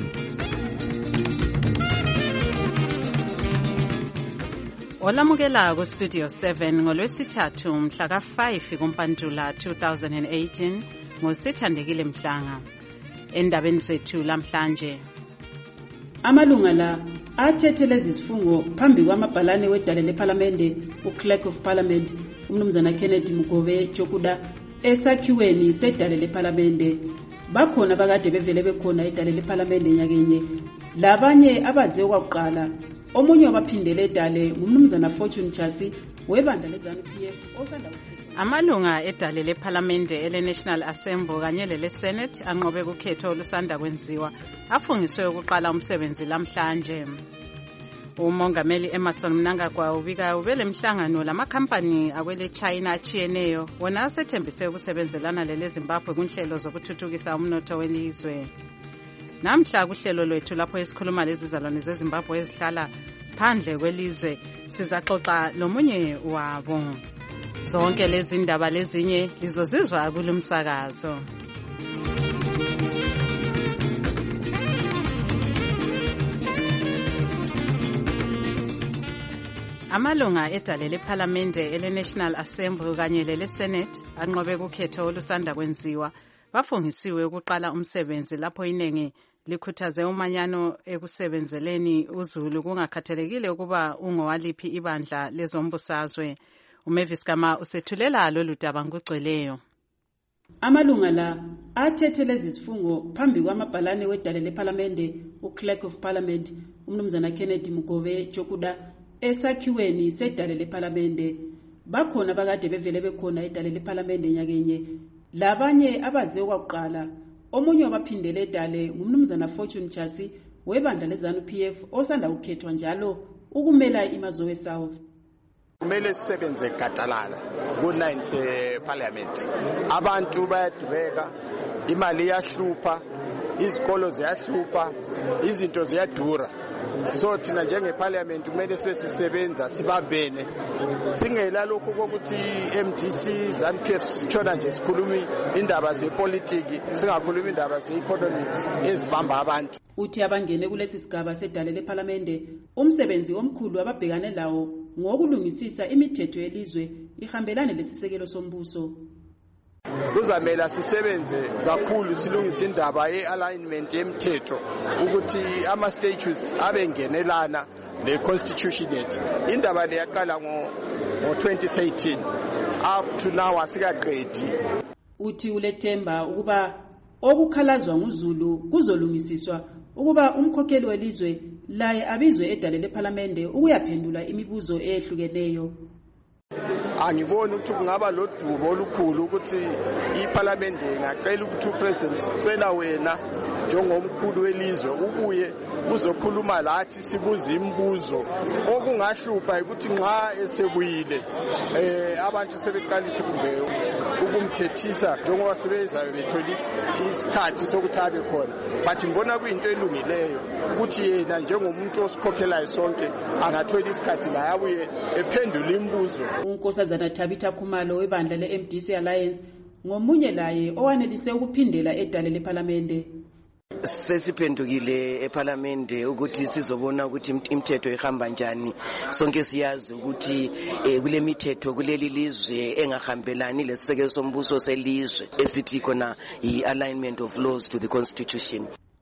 Olamukela ku Studio seven ngolwesithathu mhla ka five kuMpantula two thousand eighteen ngosithandekile Mhlanga. Endabeni zethu lamhlanje, amalunga la athetheleza isifungo phambi kwamabhalane wedale leParliament uClerk of Parliament umnumzana Kennedy Mugobe Chokuda esakhiweni sedale leParliament. Bakhona bakade bevele bekhona edale leParliament nyakenye, labanye abaze kwakuqala. Omunye wabaphindele edale ngumnumzana Fortune Chasi webandla leZANU P F osanda amalunga edale leParliament ele National Assembly kanye lele Senate anqobe kukhetho olusanda kwenziwa afungiswe ukuqala umsebenzi lamhlanje. Umongameli Emerson Mnangagwa ubika ubele mhlangano lamakhampani akwele China achiyeneyo wona asethembise ukusebenzelana lele Zimbabwe kunhlelo zokuthuthukisa umnotho welizwe. Namhla kuhlelo lwethu lapho esikhuluma lezizalwane zeZimbabwe ezihlala phandle kwelizwe sizaxoxa lomunye wabo. Zonke lezi ndaba lezinye lizozizwa kulumsakazo. Amalunga edale leParliament ele National Assembly kanye lele Senate anqobe kukhetho olusanda kwenziwa bafungisiwe ukuqala umsebenzi lapho inengi likhuthaze umanyano ekusebenzeleni uZulu kungakhathalekile ukuba ungowaliphi ibandla lezombusazwe. uMavis Kama usethulela lolu daba ngugcweleyo. Amalunga la athetheleza isifungo phambi kwamabhalane wedale leParliament uClerk of Parliament umnumzana Kennedy Mugobe Chokuda esakhiweni sedale leParliament. Bakhona bakade bevele bekhona edale leParliament nyakenye, labanye abaze kwakuqala. Omunye wabaphindele edale ngumnumzana Fortune Chasi webandla leZANU P F osanda kukhethwa njalo ukumela iMazowe South. Kumele sisebenze gatalala ku-ninth Parliament. Abantu bayadubeka, imali iyahlupa, izikolo ziyahlupha, izinto ziyadura. So thina njengeParliament kumele sibe sisebenza sibambene. Singela lokho kokuthi M D C ZANU P F sitshona nje sikhuluma indaba zepolitiki, singakhuluma indaba ze-economics ezibamba abantu. Uthi abangene kulesi sigaba sedale leParliament umsebenzi omkhulu ababhekane lawo ngokulungisisa imithetho yelizwe ihambelane lesisekelo sombuso. Kuzamela sisebenze kakhulu silungisa indaba ye-alignment yemthetho ukuthi ama-statutes abengenelana ne-constitution yethu. Indaba le yaqala ngo twenty thirteen up to now asikaqedi. Uthi ulethemba ukuba okukhalazwa nguZulu kuzolungisiswa ukuba umkhokheli welizwe laye abizwe edale leParliament ukuyaphendula imibuzo ehlukeneyo. Angiboni ukuthi kungaba lodubo olukhulu ukuthi iParliament ingacela ukuthi uPresident sicela wena njengomkhulu welizwe ubuye uzokhuluma lathi sibuza imibuzo. Okungahlupha ukuthi nxa esebuyile eh abantu sebeqalisa kumbe ukumthethisa njengoba sebezayo bethola isikhathi sokuthi abe khona. But ngibona kuyinto elungileyo ukuthi yena njengomuntu osikhokhelayo sonke angathola isikhathi la abuye ephendula imibuzo. uNkosazana Thabitha Khumalo webandla le-M D C Alliance ngomunye laye owanelise ukuphindela edale leParliament. Sesiphendukile eParliament ukuthi sizobona ukuthi imithetho ihamba njani. Sonke siyazi ukuthi kule mithetho kuleli lizwe engahambelani lesisekelo sombuso selizwe esithi khona i-alignment of laws to the constitution.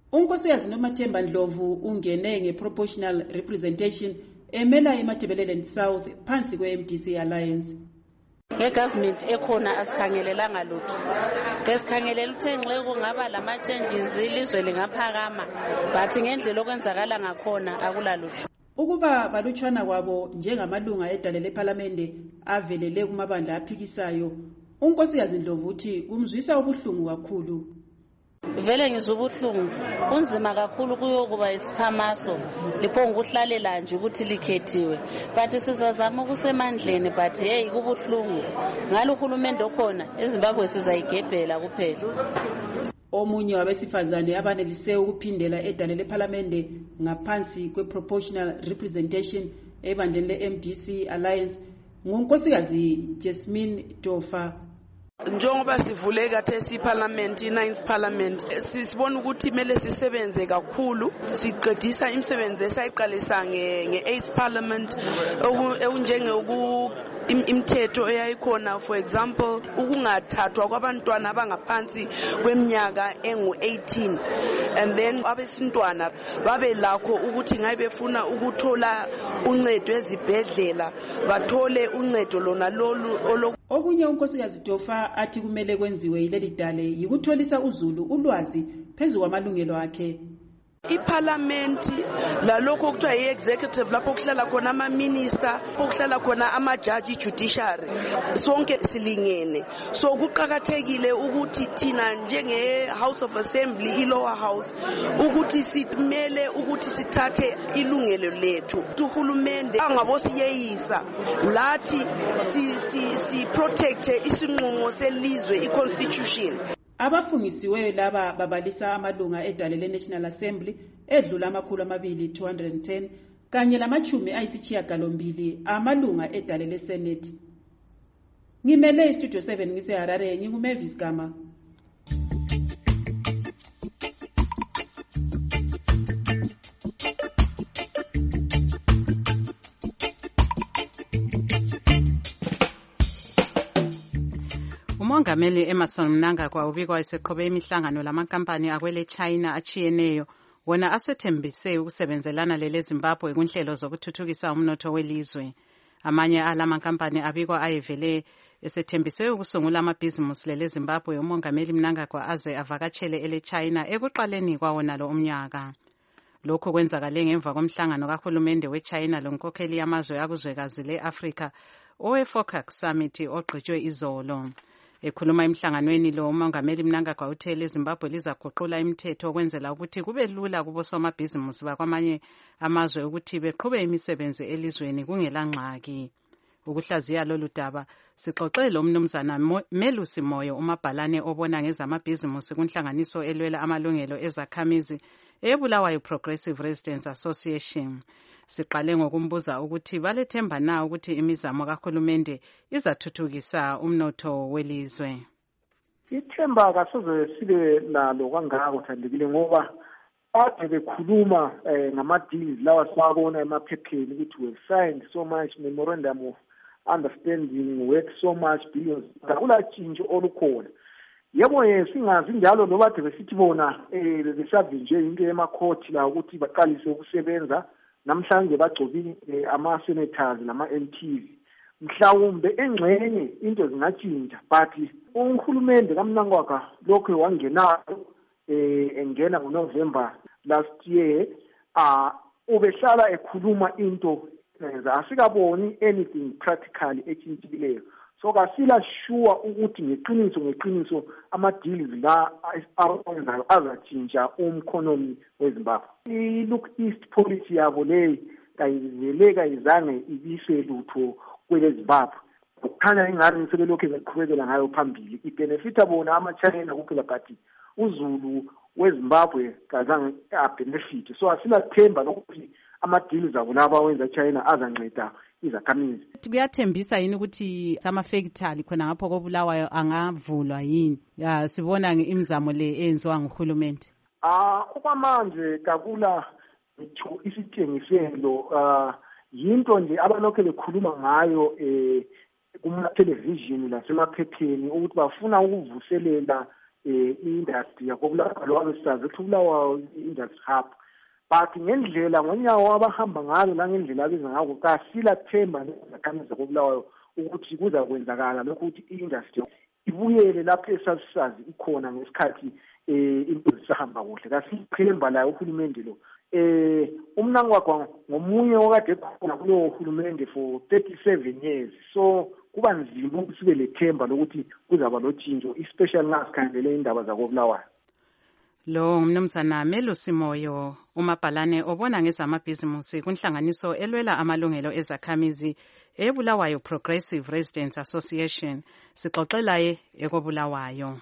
unkosikazi Nomathemba Ndlovu ungene nge-proportional representation emela iMatabeleland South phansi kwe-M D C Alliance. Nge-government ekhona asikhangelelanga lutho. Besikhangelela ukuthi nxa kungaba lama-changes ilizwe lingaphakama, but ngendlela okwenzakala ngakhona akula lutho. Ukuba balutshwana kwabo njengamalunga edale lephalamende avelele kumabandla aphikisayo, unkosikazi Ndlovu uthi kumzwisa ubuhlungu kakhulu. Vele ngizwa ubuhlungu unzima kakhulu kuyokuba isiphamaso liphonga ukuhlalela nje ukuthi likhethiwe, but sizazama ukusemandleni, but hey kubuhlungu ngalo uhulumende okhona eZimbabwe sizayigebhela kuphela. Omunye wabesifazane abanelise ukuphindela edale lephalamende ngaphansi kwe-proportional representation ebandleni le-M D C Alliance ngunkosikazi Jasmine Tofa. Njengoba sivule kathesi iParliament i-ninth Parliament sisibona ukuthi kumele sisebenze kakhulu siqedisa imisebenzi esayiqalisa nge-eighth Parliament okunjenge uku imithetho eyayikhona, for example ukungathathwa kwabantwana abangaphansi kweminyaka engu eighteen, and then abesintwana babe lakho ukuthi ngabe befuna ukuthola uncedo ezibhedlela bathole uncedo lona lolu. Okunye unkosikazi Tofa athi kumele kwenziwe yileli dale yikutholisa uzulu ulwazi phezu kwamalungelo akhe. iParliament lalokho okuthiwa i-executive lapho kuhlala khona ama-minister, kuhlala khona ama-judge, i-judiciary, sonke silingene. So kuqakathekile ukuthi thina njenge-House of Assembly, i-lower house, ukuthi simele ukuthi sithathe ilungelo lethu. Uhulumende angabosiyeyisa lathi si-protecte isinqumo selizwe, i-constitution. Abafungisiweyo laba babalisa amalunga edale le-National Assembly edlula amakhulu amabili two hundred ten kanye lamachumi ayisishiyagalombili amalunga edale le-Senate. Ngimele iStudio seven ngiseHarare, nginguMavis Gama. Umongameli Emmerson Mnangagwa ubikwa eseqhobe imihlangano lamankampani akwele China achiyeneyo wona asethembise ukusebenzelana lele Zimbabwe kunhlelo zokuthuthukisa umnotho welizwe. Amanye alamankampani abikwa ayevele esethembise ukusungula amabhizimusi lele Zimbabwe. Umongameli Mnangagwa aze avakatshele ele China ekuqaleni kwawona lo umnyaka. Lokho kwenzakale ngemva komhlangano kahulumende weChina lonkokheli yamazwe akuzwekazi le-Afrika owe-FOCAC Summit ogqitshwe izolo. Ekhuluma emhlanganweni lo umongameli Mnangagwa uthe leZimbabwe lizaguqula imithetho ukwenzela ukuthi kube lula kubo somabhizimusi bakwamanye amazwe ukuthi beqhube imisebenzi elizweni kungela ngxaki. Ukuhlaziya lolu daba sixoxe lo mnumzana Melusi Moyo umabhalane obona ngezamabhizimusi kunhlanganiso elwela amalungelo ezakhamizi eBulawayo Progressive Residents Association. Siqale ngokumbuza ukuthi balethemba na ukuthi imizamo kahulumende izathuthukisa umnotho welizwe. Ithemba kasoze sibe nalo kangaka uthandekile ngoba ade bekhuluma ngama-deals lawa siwabona emaphepheni ukuthi we signed so much memorandum of understanding worth so much billions. Akula tshintsho olukhona. Yebo singazi njalo loba ade besithi bona besavinjwe into emakhoti la ukuthi baqalise ukusebenza. Namhlanje bagcobile ama-senators nama-M Ps mhlawumbe engxenye into zingatshintsha, but uhulumende kaMnangagwa lokho wangenayo engena ngoNovember last year ah ubehlala ekhuluma into asikaboni anything practically etshintshileyo. So kasila sure ukuthi ngeqiniso ngeqiniso ama-deals la awenzayo azatshintsha umkhonomi weZimbabwe. I-Look East policy yabo le kayivele kayizange ibise lutho kwele Zimbabwe. Kukhanya ingani sebelokhu beqhubekela ngayo phambili. Ibenefita bona ama-China kuphela but uZulu weZimbabwe kazange abenefit. So asila themba lokuthi ama-deals abo laba wenza China azanceda izakhamizi. Kuyathembisa yini ukuthi ama-factory khona ngapho koBulawayo angavulwa yini? Ya sibona imizamo le enziwa nguhulumende. Ah okwamanje kakula isitshengiselo ah yinto nje abalokho bekhuluma ngayo eh kuma television lasemaphepheni ukuthi bafuna ukuvuselela eh industry yakobulawayo sisazi ukuthi ubulawayo industry hub but ngendlela ngonyawo abahamba ngayo la ngendlela abenza ngako kasila themba nezakhamisa kobulawayo ukuthi kuza kwenzakala lokho ukuthi i-industry ibuyele lapho esasisazi ikhona ngesikhathi eh into zisahamba kuhle kasiphemba la uhulumende lo eh umnangwagwa ngomunye okade khona kulo uhulumende for thirty-seven years so kuba nzima ukuthi sibe lethemba lokuthi kuzaba lotshintsho especially ngasikhandele indaba zakobulawayo. Lo mnumzana Melo Simoyo umabhalane obona ngezamabhizimusi kunhlanganiso elwela amalungelo ezakhamizi eBulawayo Progressive Residents Association sixoxelaye ekobulawayo.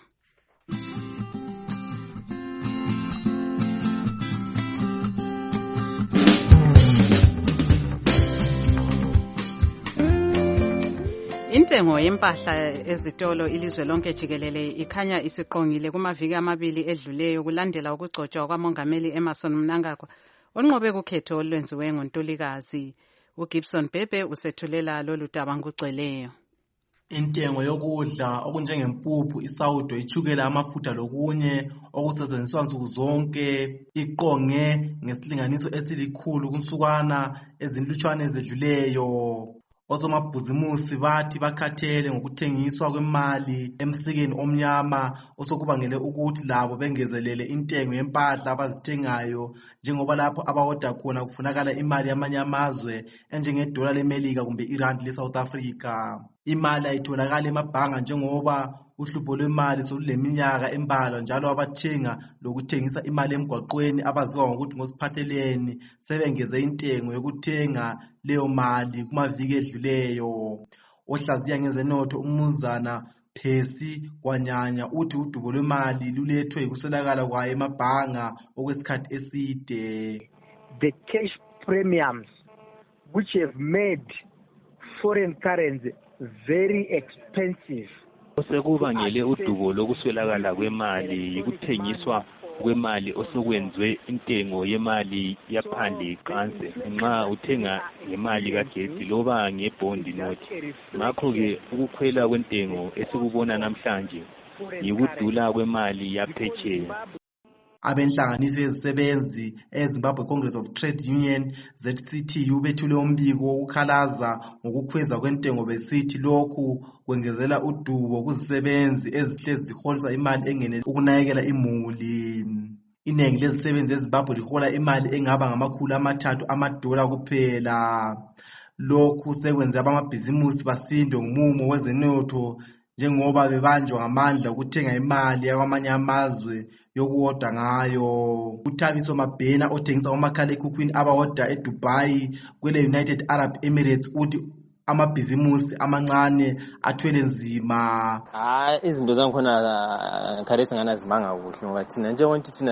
Intengo yempahla ezitolo ilizwe lonke jikelele ikhanya isiqongile kumaviki amabili edluleyo kulandela ukugcotshwa kwamongameli Emmerson Mnangagwa onqobe kukhetho olwenziwe ngoNtulikazi. uGibson Bebe usethulela lolu daba ngugcweleyo. Intengo yokudla okunjengempuphu, isawudo, ichukela, amafutha lokunye okusetshenziswa nsuku zonke iqonge ngesilinganiso esilikhulu kunsukwana ezinhlutshwane ezedluleyo. Osomabhizimusi bathi bakhathele ngokuthengiswa kwemali emsikeni omnyama osokubangele ukuthi labo bengezelele intengo yempahla abazithengayo njengoba lapho abahoda khona kufunakala imali yamanye amazwe enjengedola leMelika kumbe irandi leSouth Africa. Imali ayitholakala emabhanga njengoba uhlupho lwemali soluleminyaka embalwa njalo abathenga lokuthengisa imali emgwaqweni abaziwa ngokuthi ngosiphatheleni sebengeze intengo yokuthenga leyo mali kumaviki edluleyo. Ohlaziya ngezenotho umnumzana Phesi Kwanyanya uthi udubo lwemali lulethwe yikuswelakala kwayo emabhanga okwesikhathi eside. The cash premiums which have made foreign currency very expensive. Osekubangele udubo lokuswelakala kwemali yikuthengiswa kwemali osokwenziwe intengo yemali yaphandle iqanse nxa uthenga ngemali kagesi loba ngebhondi nothi. Ngakho-ke ukukhwela kwentengo esikubona namhlanje yikudula kwemali yaphetsheya. Abenhlanganiso yezisebenzi eZimbabwe Congress of Trade Union Z C T U bethule umbiko wokukhalaza ngokukhweza kwentengo besithi lokhu kwengezela udubo kuzisebenzi ezihlezi ziholisa imali engenele ukunakekela imuli. Inengi lezisebenzi eZimbabwe lihola imali engaba ngamakhulu amathathu amadola kuphela. Lokhu sekwenze abamabhizimusi basindwe ngumumo wezenotho njengoba bebanjwa ngamandla ukuthenga imali yakwamanye amazwe yokuhoda ngayo. uThabiso Mabhena othengisa umakhala ekhukhwini abahoda eDubai kwele United Arab Emirates uthi amabhizimusi amancane athwele nzima. Hayi izinto zangikhona kharesi ngana zimanga kuhle ngoba thina njengokuthi thina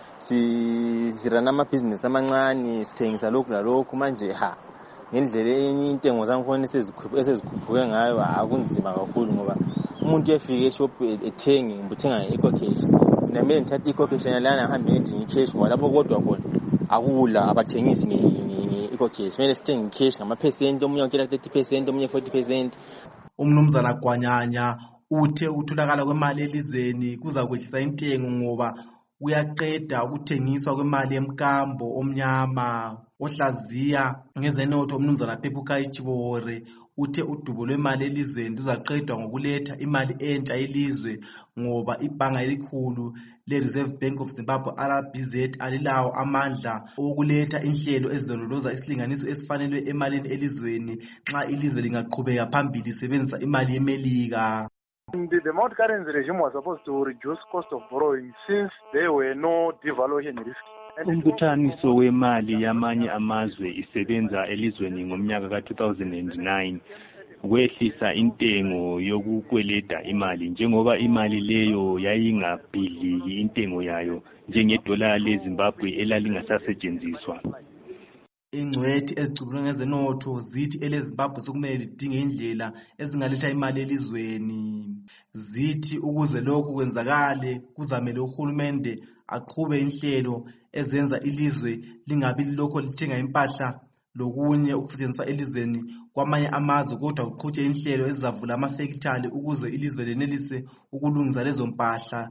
si sirana amabhizinisi amancane sithengisa lokhu lalokhu manje ha ngendlela enye intengo zangikhona esezikhuphuke ngayo akunzima kakhulu ngoba umuntu uyafika eshop ethenge ngibuthenga i-cash nami ngithatha i-cash lana ngihambe ngidinga i-cash ngoba lapho kodwa khona akula abathengisi nge-cash kumele sithenge i-cash ngamaphesenti omunye ukela thirty percent omunye forty percent. Umnumzana Gwanyanya uthe ukutholakala kwemali elizweni kuza kwehlisa intengo ngoba uyaqeda ukuthengiswa kwemali emkambo omnyama. Ohlaziya ngezenotho umnumzana Pepukai Chibore uthe udubo lwemali elizweni luzaqedwa ngokuletha imali entsha elizwe ngoba ibhanga elikhulu le-Reserve Bank of Zimbabwe R B Z alilawo amandla okuletha inhlelo ezilondoloza isilinganiso esifanelwe emalini elizweni nxa ilizwe lingaqhubeka phambili lisebenzisa imali yeMelika. The, the Mount currency regime was supposed to reduce cost of borrowing since there were no devaluation risk. Umbuthaniso wemali yamanye amazwe isebenza elizweni ngomnyaka ka two thousand nine kwehlisa intengo yokukweleda imali njengoba imali leyo yayingabhiliki intengo yayo njengedola leZimbabwe elalingasasetshenziswa. Ingcwethi ezicubulwe ngezenotho zithi eleZimbabwe sokumele lidinge indlela ezingaletha imali elizweni. Zithi ukuze lokhu kwenzakale kuzamele uhulumende aqhube inhlelo ezenza ilizwe lingabi lokho lithenga impahla lokunye ukusetshenziswa elizweni kwamanye amazwe kodwa kuqhutshwe inhlelo ezizavula amafekithali ukuze ilizwe lenelise ukulungisa lezo mpahla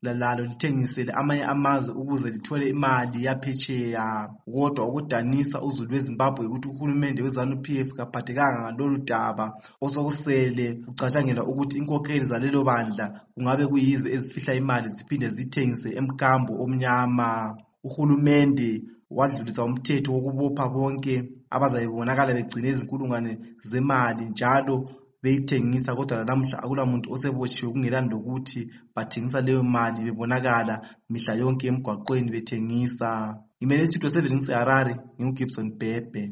lalo lithengisele amanye amazwe ukuze lithole imali yaphetsheya. Kodwa ukudanisa uzulu weZimbabwe ukuthi uhulumende we-ZANU-P F kaphathekanga ngalolu daba osokusele kucatshangelwa ukuthi inkokheli zalelo bandla kungabe kuyizo ezifihla imali ziphinde zithengise emkambo omnyama. Uhulumende wadlulisa umthetho wokubopha bonke abazayibonakala begcine izinkulungwane zemali njalo beyithengisa, kodwa namuhla akulamuntu osebotshiwe kungelani lokuthi bathengisa leyo mali bebonakala mihla yonke emgwaqweni bethengisa. Imene Studio seven ngiseHarare, nginguGibson Bhebhe.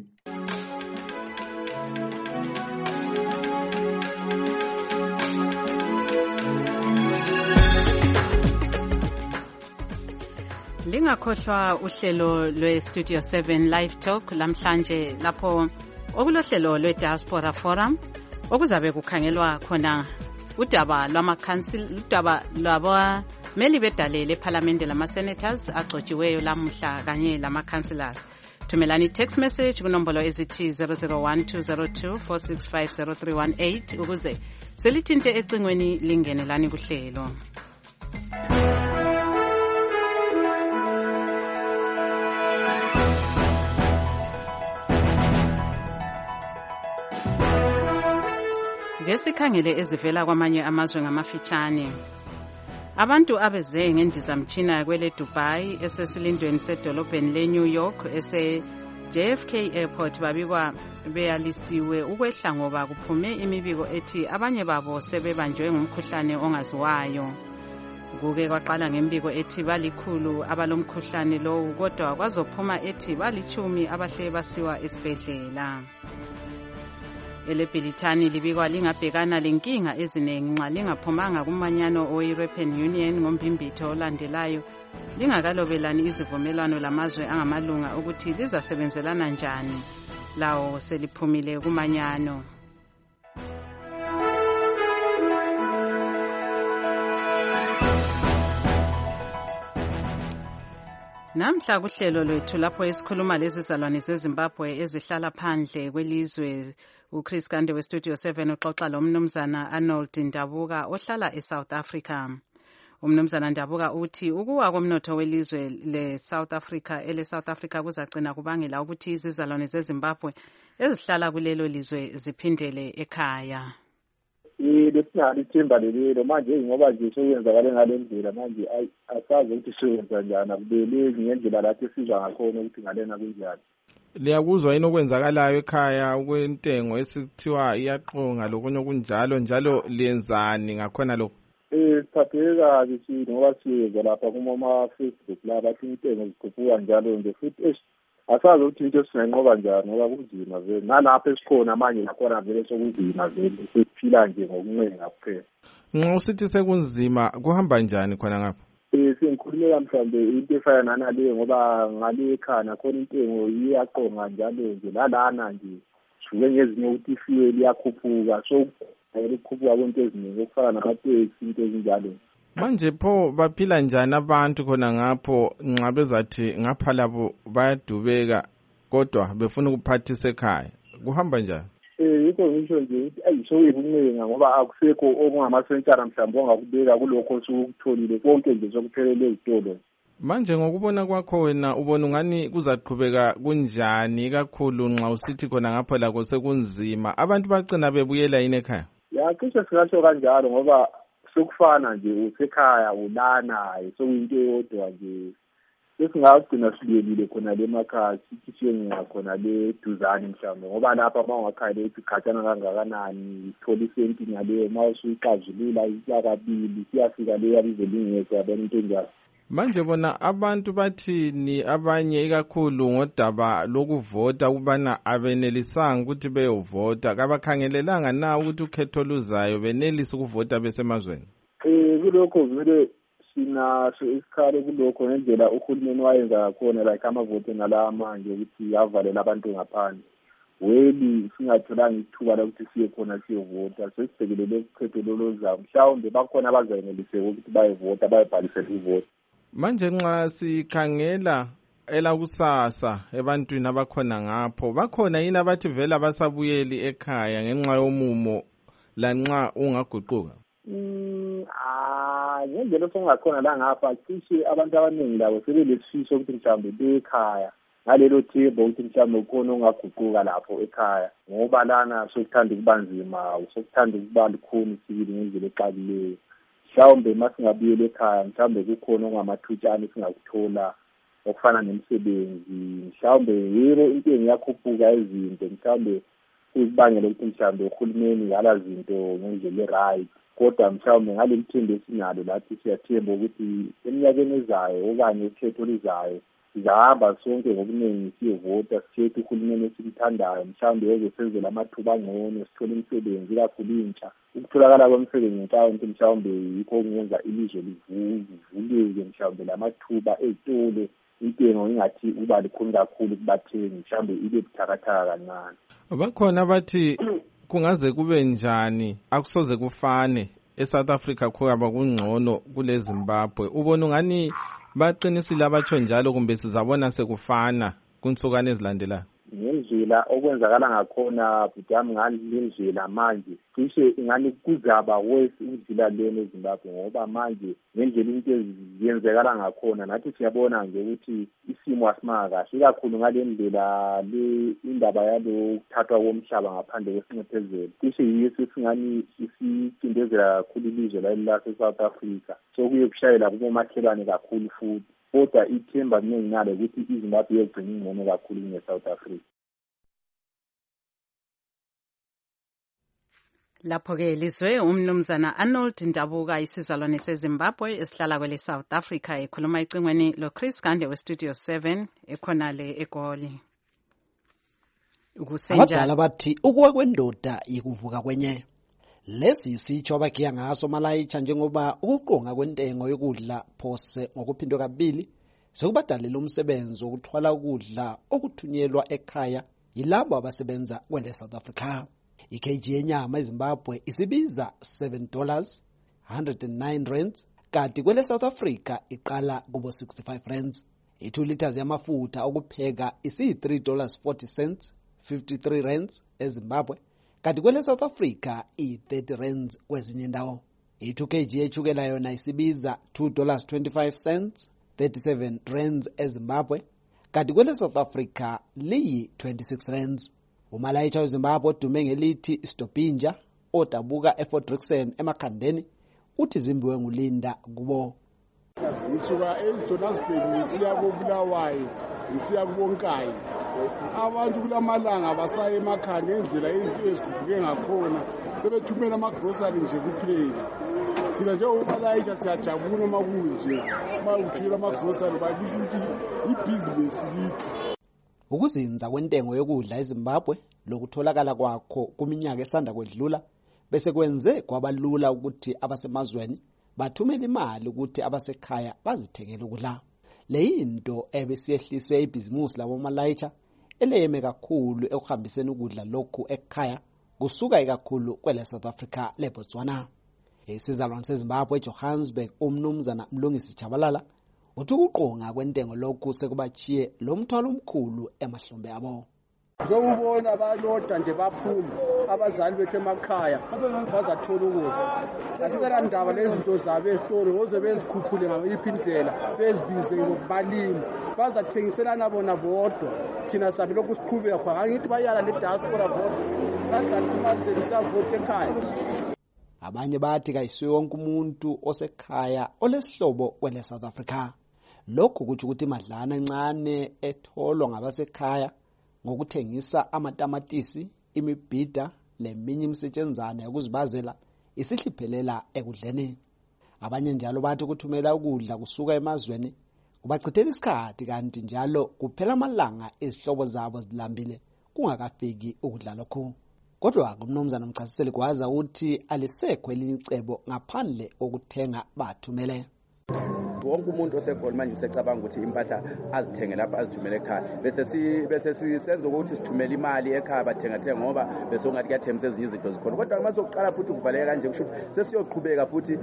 Lingakhohlwa uhlelo lwe-Studio seven Live Talk lamhlanje lapho okulohlelo lwe-Diaspora Forum okuzabe kukhangelwa khona udaba lwama-council udaba lwabameli bedalele ephalamende lama-senators agcotshiweyo lamuhla kanye lama-councillors. Thumelani text message kunombolo ezithi zero zero one two zero two four six five zero three one eight ukuze selithinte ecingweni lingenelani kuhlelo. Ngesikhangele ezivela kwamanye amazwe ngamafitshane. Abantu abeze ngendizamtshina kwele Dubai esesilindweni sedolobheni le New York ese J F K Airport babikwa beyalisiwe ukwehla ngoba kuphume imibiko ethi abanye babo sebebanjwe ngumkhuhlane ongaziwayo. Kuke kwaqala ngembiko ethi balikhulu abalomkhuhlane lowo kodwa kwazophuma ethi balichumi abahle basiwa esibhedlela. Elebhilithani libikwa lingabhekana lenkinga eziningi nxa lingaphumanga kumanyano o-European Union ngombimbitho olandelayo lingakalobelani izivumelwano lamazwe angamalunga ukuthi lizasebenzelana njani lawo seliphumile kumanyano. Namhla kuhlelo lwethu lapho esikhuluma lezizalwane zeZimbabwe ezihlala phandle kwelizwe uChris Gande weStudio seven uxoxa lomnumzana Arnold Ndabuka ohlala eSouth Africa. Umnumzana Ndabuka uthi ukuwa komnotho welizwe leSouth Africa eleSouth Africa kuzagcina kubangela ukuthi izizalwane zeZimbabwe ezihlala kulelo lizwe ziphindele ekhaya. Lesinalo ithemba lelo manje ngoba nje sokwenzakala ngalendlela manje asazi ukuthi soyenza njani akubelezi ngendlela lapho sizwa ngakhona ukuthi ngalena kunjani. Liyakuzwa yini okwenzakalayo ekhaya ukwentengo esithiwa iyaqonga lokunye okunjalo njalo liyenzani ngakhona lokho? Eh siphatheka kabi ngoba siyeza lapha kuma Facebook la bathi intengo zikhuphuka njalo nje futhi asazi ukuthi into singanqoba njani ngoba kunzima vele nalapha esikhona manje nakhona vele sokunzima vele siphila nje ngokuncenga kuphela. Nxa usithi sekunzima kuhamba njani khona ngapha? Eh sengikhulumela mhlambe into efana naleyo ngoba ngale ekhaya khona intengo iyaqonga njalo nje lalana nje shuke ngezinye ukuthi ifiwe liyakhuphuka so ayikukhuphuka kwento eziningi okufana namateksi into ezinjalo. Manje pho baphila njani abantu khona ngapho nxa bezathi ngapha labo bayadubeka kodwa befuna ukuphathisa ekhaya kuhamba njani? Eh yikho ngisho nje ukuthi ayisho uyibuncenga ngoba akusekho okungamasentshana mhlawumbe ongakubeka kulokho sokutholile konke nje sokuphelele ezitolo. Manje ngokubona kwakho wena ubona ngani kuzaqhubeka kunjani kakhulu nxa usithi khona ngapha lakho sekunzima abantu bagcina bebuyela yini ekhaya? Ya cishe singasho kanjalo ngoba sokufana nje usekhaya ulana sokuyinto eyodwa nje sesingagcina silelile khona le emakhaya sithishe ngakhona le duzane mhlawumbe ngoba lapha mawungakhaya lethi khatshana kangakanani ithola isenti ngale mawusuyixazulula isakabili siyafika le yabize lingekho yabona into enjalo. Manje bona abantu bathini abanye ikakhulu ngodaba lokuvota ukubana abenelisanga ukuthi beyovota kabakhangelelanga na ukuthi ukhetho luzayo benelisa ukuvota besemazweni? Eh kulokho vele sinaso isikhalo kulokho ngendlela uhulumeni wayenza ngakhona like amavote ngala manje ukuthi avalela abantu ngaphandle. Weli singatholanga ithuba lokuthi siye khona siyovota sesibhekelele ukhetho loluzayo mhlawumbe bakhona abazayenelise ukuthi bayevota bayebhalisele ivoti. Manje nxa sikhangela elakusasa ebantwini abakhona ngapho bakhona yini abathi vela basabuyeli ekhaya ngenxa yomumo lanxa ungaguquka? Mm ah ngendlela sokungakhona la ngapha cishe abantu abaningi labo sebelesifiso ukuthi mhlawumbe bekhaya ngalelo themba ukuthi mhlawumbe ukhona ongaguquka lapho ekhaya ngoba lana sokuthanda ukuba nzima sokuthanda ukuba likhuni sibili ngendlela exabileyo mhlawumbe masingabuyela ekhaya mhlawumbe kukhona ongamathutshana singakuthola okufana nemisebenzi mhlawumbe yebo intengo yakhuphuka izinto mhlawumbe kuzibangela ukuthi mhlawumbe uhulumeni ngala zinto ngendlela right kodwa mhlawumbe ngale mthembo esinalo lathi siyathemba ukuthi eminyakeni ezayo okanye ukhetho lizayo sizahamba sonke ngobuningi siyevota sikhethe uhulumeni esimthandayo mhlawumbe yezosenzela amathuba angcono sithole imisebenzi kakhulu intsha ukutholakala kwemisebenzi ngicabanga mhlawumbe yikho okungenza ilizwe livuleke mhlawumbe lamathuba ezitolo intengo ingathi uba likhulu kakhulu kubathengi mhlawumbe ibe buthakathaka kancane. Bakhona abathi kungaze kube njani akusoze kufane eSouth Africa khona kungcono kule Zimbabwe ubona ngani baqinisile abatsho njalo kumbe sizabona sekufana kunsukane ezilandelayo ngendlela okwenzakala ngakhona bujami ngani lendlela manje cishe ingani kuzaba wesi udlula lena eZimbabwe ngoba manje ngendlela into eziyenzekala ngakhona nathi siyabona nje ukuthi isimo asimanga kahle ikakhulu ngale ndlela le indaba yalo ukuthathwa komhlaba ngaphandle kwesincephezelo cishe yiso singani isicindezela kakhulu ilizwe lase South Africa so kuye kushayela kubomakhelwane kakhulu futhi kodwa ithemba mningi nalo ukuthi iZimbabwe yegcina ingcono kakhulu nge-South Africa. Lapho-ke lizwe umnumzana Arnold Ndabuka isizalwane seZimbabwe esihlala kwele South Africa ekhuluma icingweni lo Chris Gande we-Studio seven ekhonale eGoli. Abadala bathi ukuwa kwendoda yikuvuka kwenye. Lesi sitsho abagiya ngaso malayitsha njengoba ukuqonga kwentengo yokudla phose ngokuphindwe kabili sekubadalela umsebenzi wokuthwala ukudla okuthunyelwa ekhaya yilabo abasebenza kwele South Africa. I-kg yenyama eZimbabwe isibiza seven dollars one hundred nine rands kanti kwele South Africa iqala kubo sixty-five rands. I-two liters yamafutha okupheka isi three dollars forty cents fifty-three rands eZimbabwe kanti kwele South Africa i-thirty rands kwezinye indawo. I-two kg yechukela yona isibiza two dollars twenty-five cents thirty-seven rands eZimbabwe kanti kwele South Africa liyi twenty-six rands. Umalayitsha weZimbabwe odume ngelithi Stopinja odabuka eFordrickson emakhandeni uthi zimbiwe ngulinda kubo. Ngisuka eJohannesburg ngisiya koBulawayo ngisiya kubonkayi abantu kulamalanga abasaye emakhaya ngendlela izinto eziguquke ngakhona sebethumela amagrosari nje kuphela thina nje umalayitsha siyajabula makunje makuthula amagrosari babisho ukuthi ibhizinesi lithi. Ukuzinza kwentengo yokudla eZimbabwe lokutholakala kwakho kuminyaka esanda kwedlula bese kwenze kwabalula ukuthi abasemazweni bathumele imali ukuthi abasekhaya bazithengele ukudla. Le into ebesiyehlise ibhizimusi labo malayitsha eleyeme kakhulu ekuhambiseni ukudla lokhu ekhaya kusuka ikakhulu kwele South Africa le Botswana. Isizalwane seZimbabwe eJohannesburg umnumzana Mlungisi Chabalala uthi ukuqonga kwentengo lokhu sekubachiye lo mthwalo omkhulu emahlombe abo. Njengoba abaloda nje baphuma abazali bethu emakhaya bazathola ukudla asisela ndaba lezinto zabo esitolo oze bezikhuphule ngayiphi indlela bezibize ngokubalimi bazathengiselana bona bodwa thina sabe lokhu siqhubeka khona angithi bayala le diaspora bodwa sadlala imali zesavote ekhaya. Abanye bathi kayisiwe wonke umuntu osekhaya olesihlobo kwele South Africa. Lokhu kuthi ukuthi imadlana encane etholwa ngabasekhaya ngokuthengisa amatamatisi, imibhida leminye imisetshenzana yokuzibazela isihliphelela ekudleni. Abanye njalo bathi ukuthumela ukudla kusuka emazweni kubachithela isikhathi kanti njalo kuphela amalanga izihlobo zabo zilambile kungakafiki ukudla lokho. Kodwa umnumzana Mchasiseli kwaza uthi alisekho elinye icebo ngaphandle kokuthenga bathumele. Wonke umuntu oseGoli manje usecabanga ukuthi impahla azithenge lapha azithumele ekhaya bese si bese sisenza ukuthi sithumele imali ekhaya bathenga thenga ngoba bese ungathi kuyathemisa ezinye izinto zikhona kodwa mase sokuqala futhi kuvaleka kanje kusho sesiyoqhubeka futhi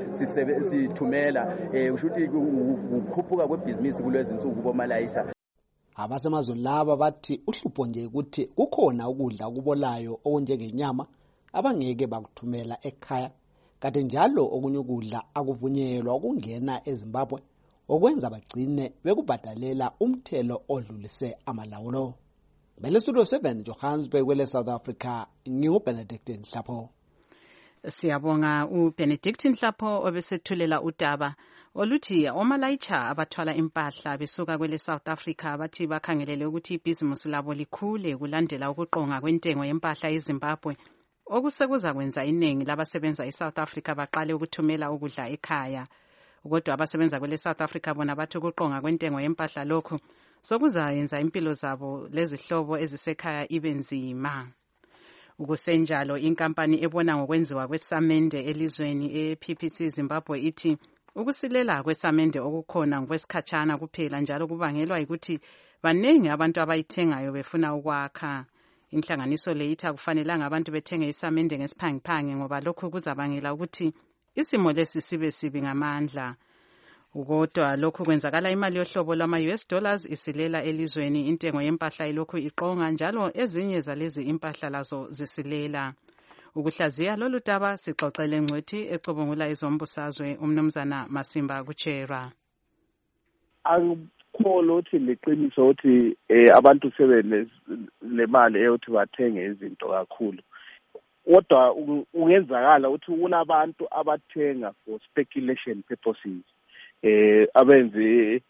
sithumela eh kusho ukuthi ukukhuphuka kwebhizinisi kulezi insuku bomalayisha. Abasemazweni laba bathi uhlupho nje ukuthi kukhona ukudla okubolayo okunjengenyama abangeke bakuthumela ekhaya kanti njalo okunye ukudla akuvunyelwa ukungena eZimbabwe okwenza bagcine bekubhadalela umthelo odlulise amalawulo. Bele Studio seven Johannesburg kwele South Africa, nginguBenedict Nhlapho. Siyabonga uBenedict Nhlapho obesethulela udaba oluthi omalayitsha abathwala impahla besuka kwele South Africa bathi bakhangelele ukuthi ibhizimusi labo likhule kulandela ukuqonga kwentengo yempahla eZimbabwe okusekuza kwenza iningi labasebenza eSouth Africa baqale ukuthumela ukudla ekhaya. Kodwa abasebenza kwele South Africa bona bathi ukuqonga kwentengo yempahla lokho sokuzayenza impilo zabo lezihlobo ezisekhaya ibe nzima. Ukusenjalo inkampani ebona ngokwenziwa kwesamende elizweni e-P P C Zimbabwe ithi ukusilela kwesamende okukhona ngokwesikhatshana kuphela njalo kubangelwa ukuthi baningi abantu abayithengayo befuna ukwakha. Inhlanganiso le ithi akufanelanga abantu bethenge isamende ngesiphangiphangi ngoba lokhu kuzabangela ukuthi isimo lesi sibe sibi ngamandla. Kodwa lokhu kwenzakala imali yohlobo lwama-U S dollars isilela elizweni, intengo yempahla ilokhu iqonga njalo ezinye zalezi impahla lazo zisilela. Ukuhlaziya lolu daba sixoxele ngcwethi ecubungula ezombusazwe umnumzana Masimba Kuchera. Akukho ukuthi liqiniso ukuthi abantu sebe lemali eyokuthi bathenge izinto kakhulu. Kodwa ungenzakala ukuthi kunabantu abathenga for speculation purposes. Eh abenze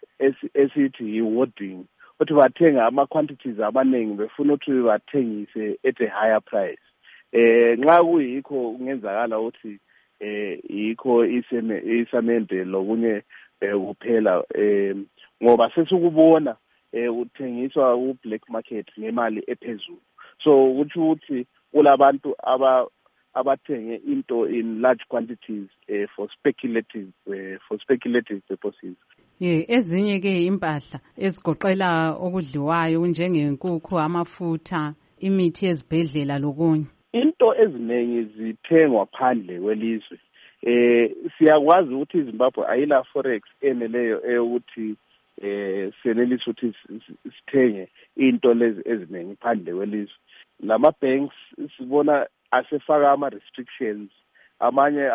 esithi hoarding ukuthi bathenga ama quantities abaningi befuna ukuthi bathengise at a higher price. Eh nxa kuyikho kungenzakala ukuthi eh yikho isamende lokunye kuphela eh ngoba sesikubona eh uthengiswa ku black market ngemali ephezulu. So ukuthi ukuthi kulabantu aba abathenge into in large quantities uh, for speculative uh, for speculative purposes. Ye ezinye ke impahla ezigoqela okudliwayo njengenkukhu, amafutha, imithi ezibhedlela lokunye. Into eziningi zithengwa phandle kwelizwe. Eh siyakwazi ukuthi iZimbabwe ayila forex eneleyo eyokuthi eh senelisa ukuthi sithenge into lezi eziningi phandle kwelizwe. Lama banks sibona asefaka ama restrictions, amanye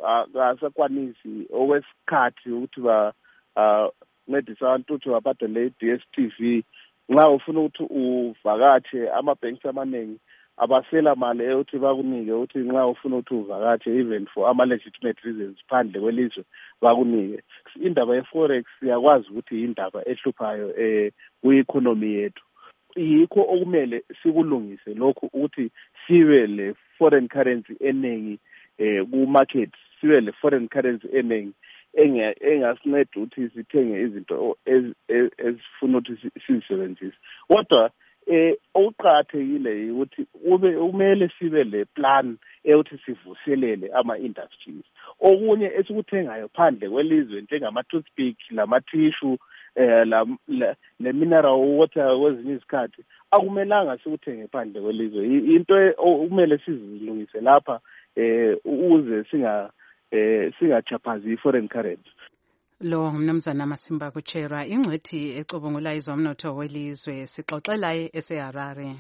asakwanisi okwesikhathi ukuthi ba ncedisa abantu ukuthi babhadale D S T V. Nxa ufuna ukuthi uvakatshe ama banks amaningi abasela mali eyokuthi bakunike ukuthi nxa ufuna ukuthi uvakatshe even for ama legitimate reasons phandle kwelizwe bakunike. Indaba ye forex siyakwazi ukuthi indaba ehluphayo eh ku-economy yethu. Yikho okumele sikulungise lokho ukuthi sibe le foreign currency eningi eh ku market, sibe le foreign currency eningi engasinceda ukuthi sithenge izinto ezifuna ukuthi sizisebenzise. Kodwa eh okuqhakathekile ukuthi ube kumele sibe le plan eyokuthi sivuselele ama industries. Okunye esikuthengayo phandle kwelizwe njengama toothpick, lama tissue, eh la le mineral water kwezinye izikhathi akumelanga sikuthenge phandle kwelizwe. Into okumele sizilungise lapha eh ukuze singa eh singachaphazi foreign currency. Lo mnumzana Masimba Kuchera ingcwethi ecubungula izomnotho welizwe sixoxela eSeharare.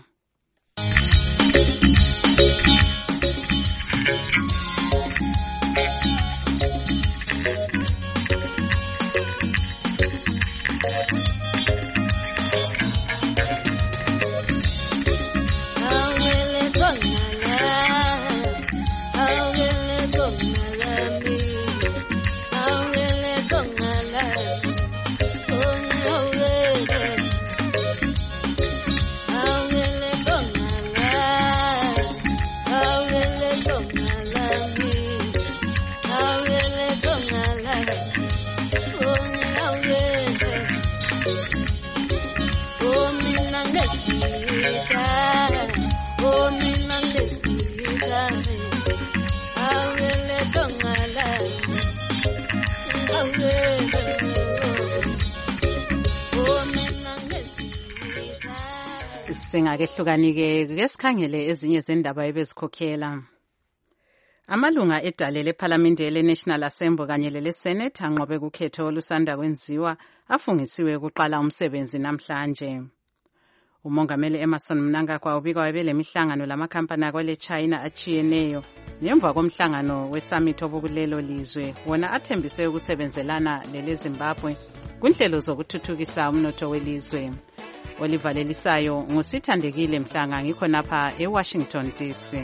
Singakehlukanike ngesikhangele ezinye zendaba ebezikhokhela. Amalunga edale lePhalamende le-National Assembly kanye lele-Senate anqobe kukhetho olusanda kwenziwa afungisiwe ukuqala umsebenzi namhlanje. umongameli Emerson Mnangagwa ubika wabele mihlangano lamakhampani akwele China achiyeneyo ngemva komhlangano wesummit obukulelo lizwe wona athembise ukusebenzelana lele Zimbabwe kunhlelo zokuthuthukisa umnotho welizwe. Olivalelisayo ngusithandekile Mhlanga ngikho napha eWashington D C.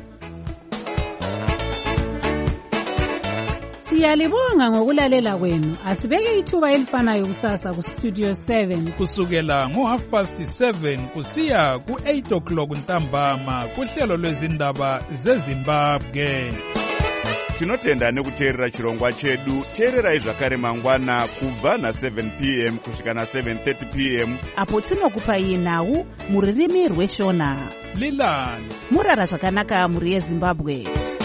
Siyalibonga ngokulalela kwenu. Asibeke ithuba elifanayo kusasa ku Studio seven kusukela ngo half past seven kusiya ku eight o'clock ntambama kuhlelo lwezindaba zeZimbabwe. Tinotenda nekuteerera chirongwa chedu. Teererai zvakare mangwana kubva na seven p m kusvika na seven thirty p m apo tinokupai nhau muririmi rweshona. Lilani murara zvakanaka muri yeZimbabwe.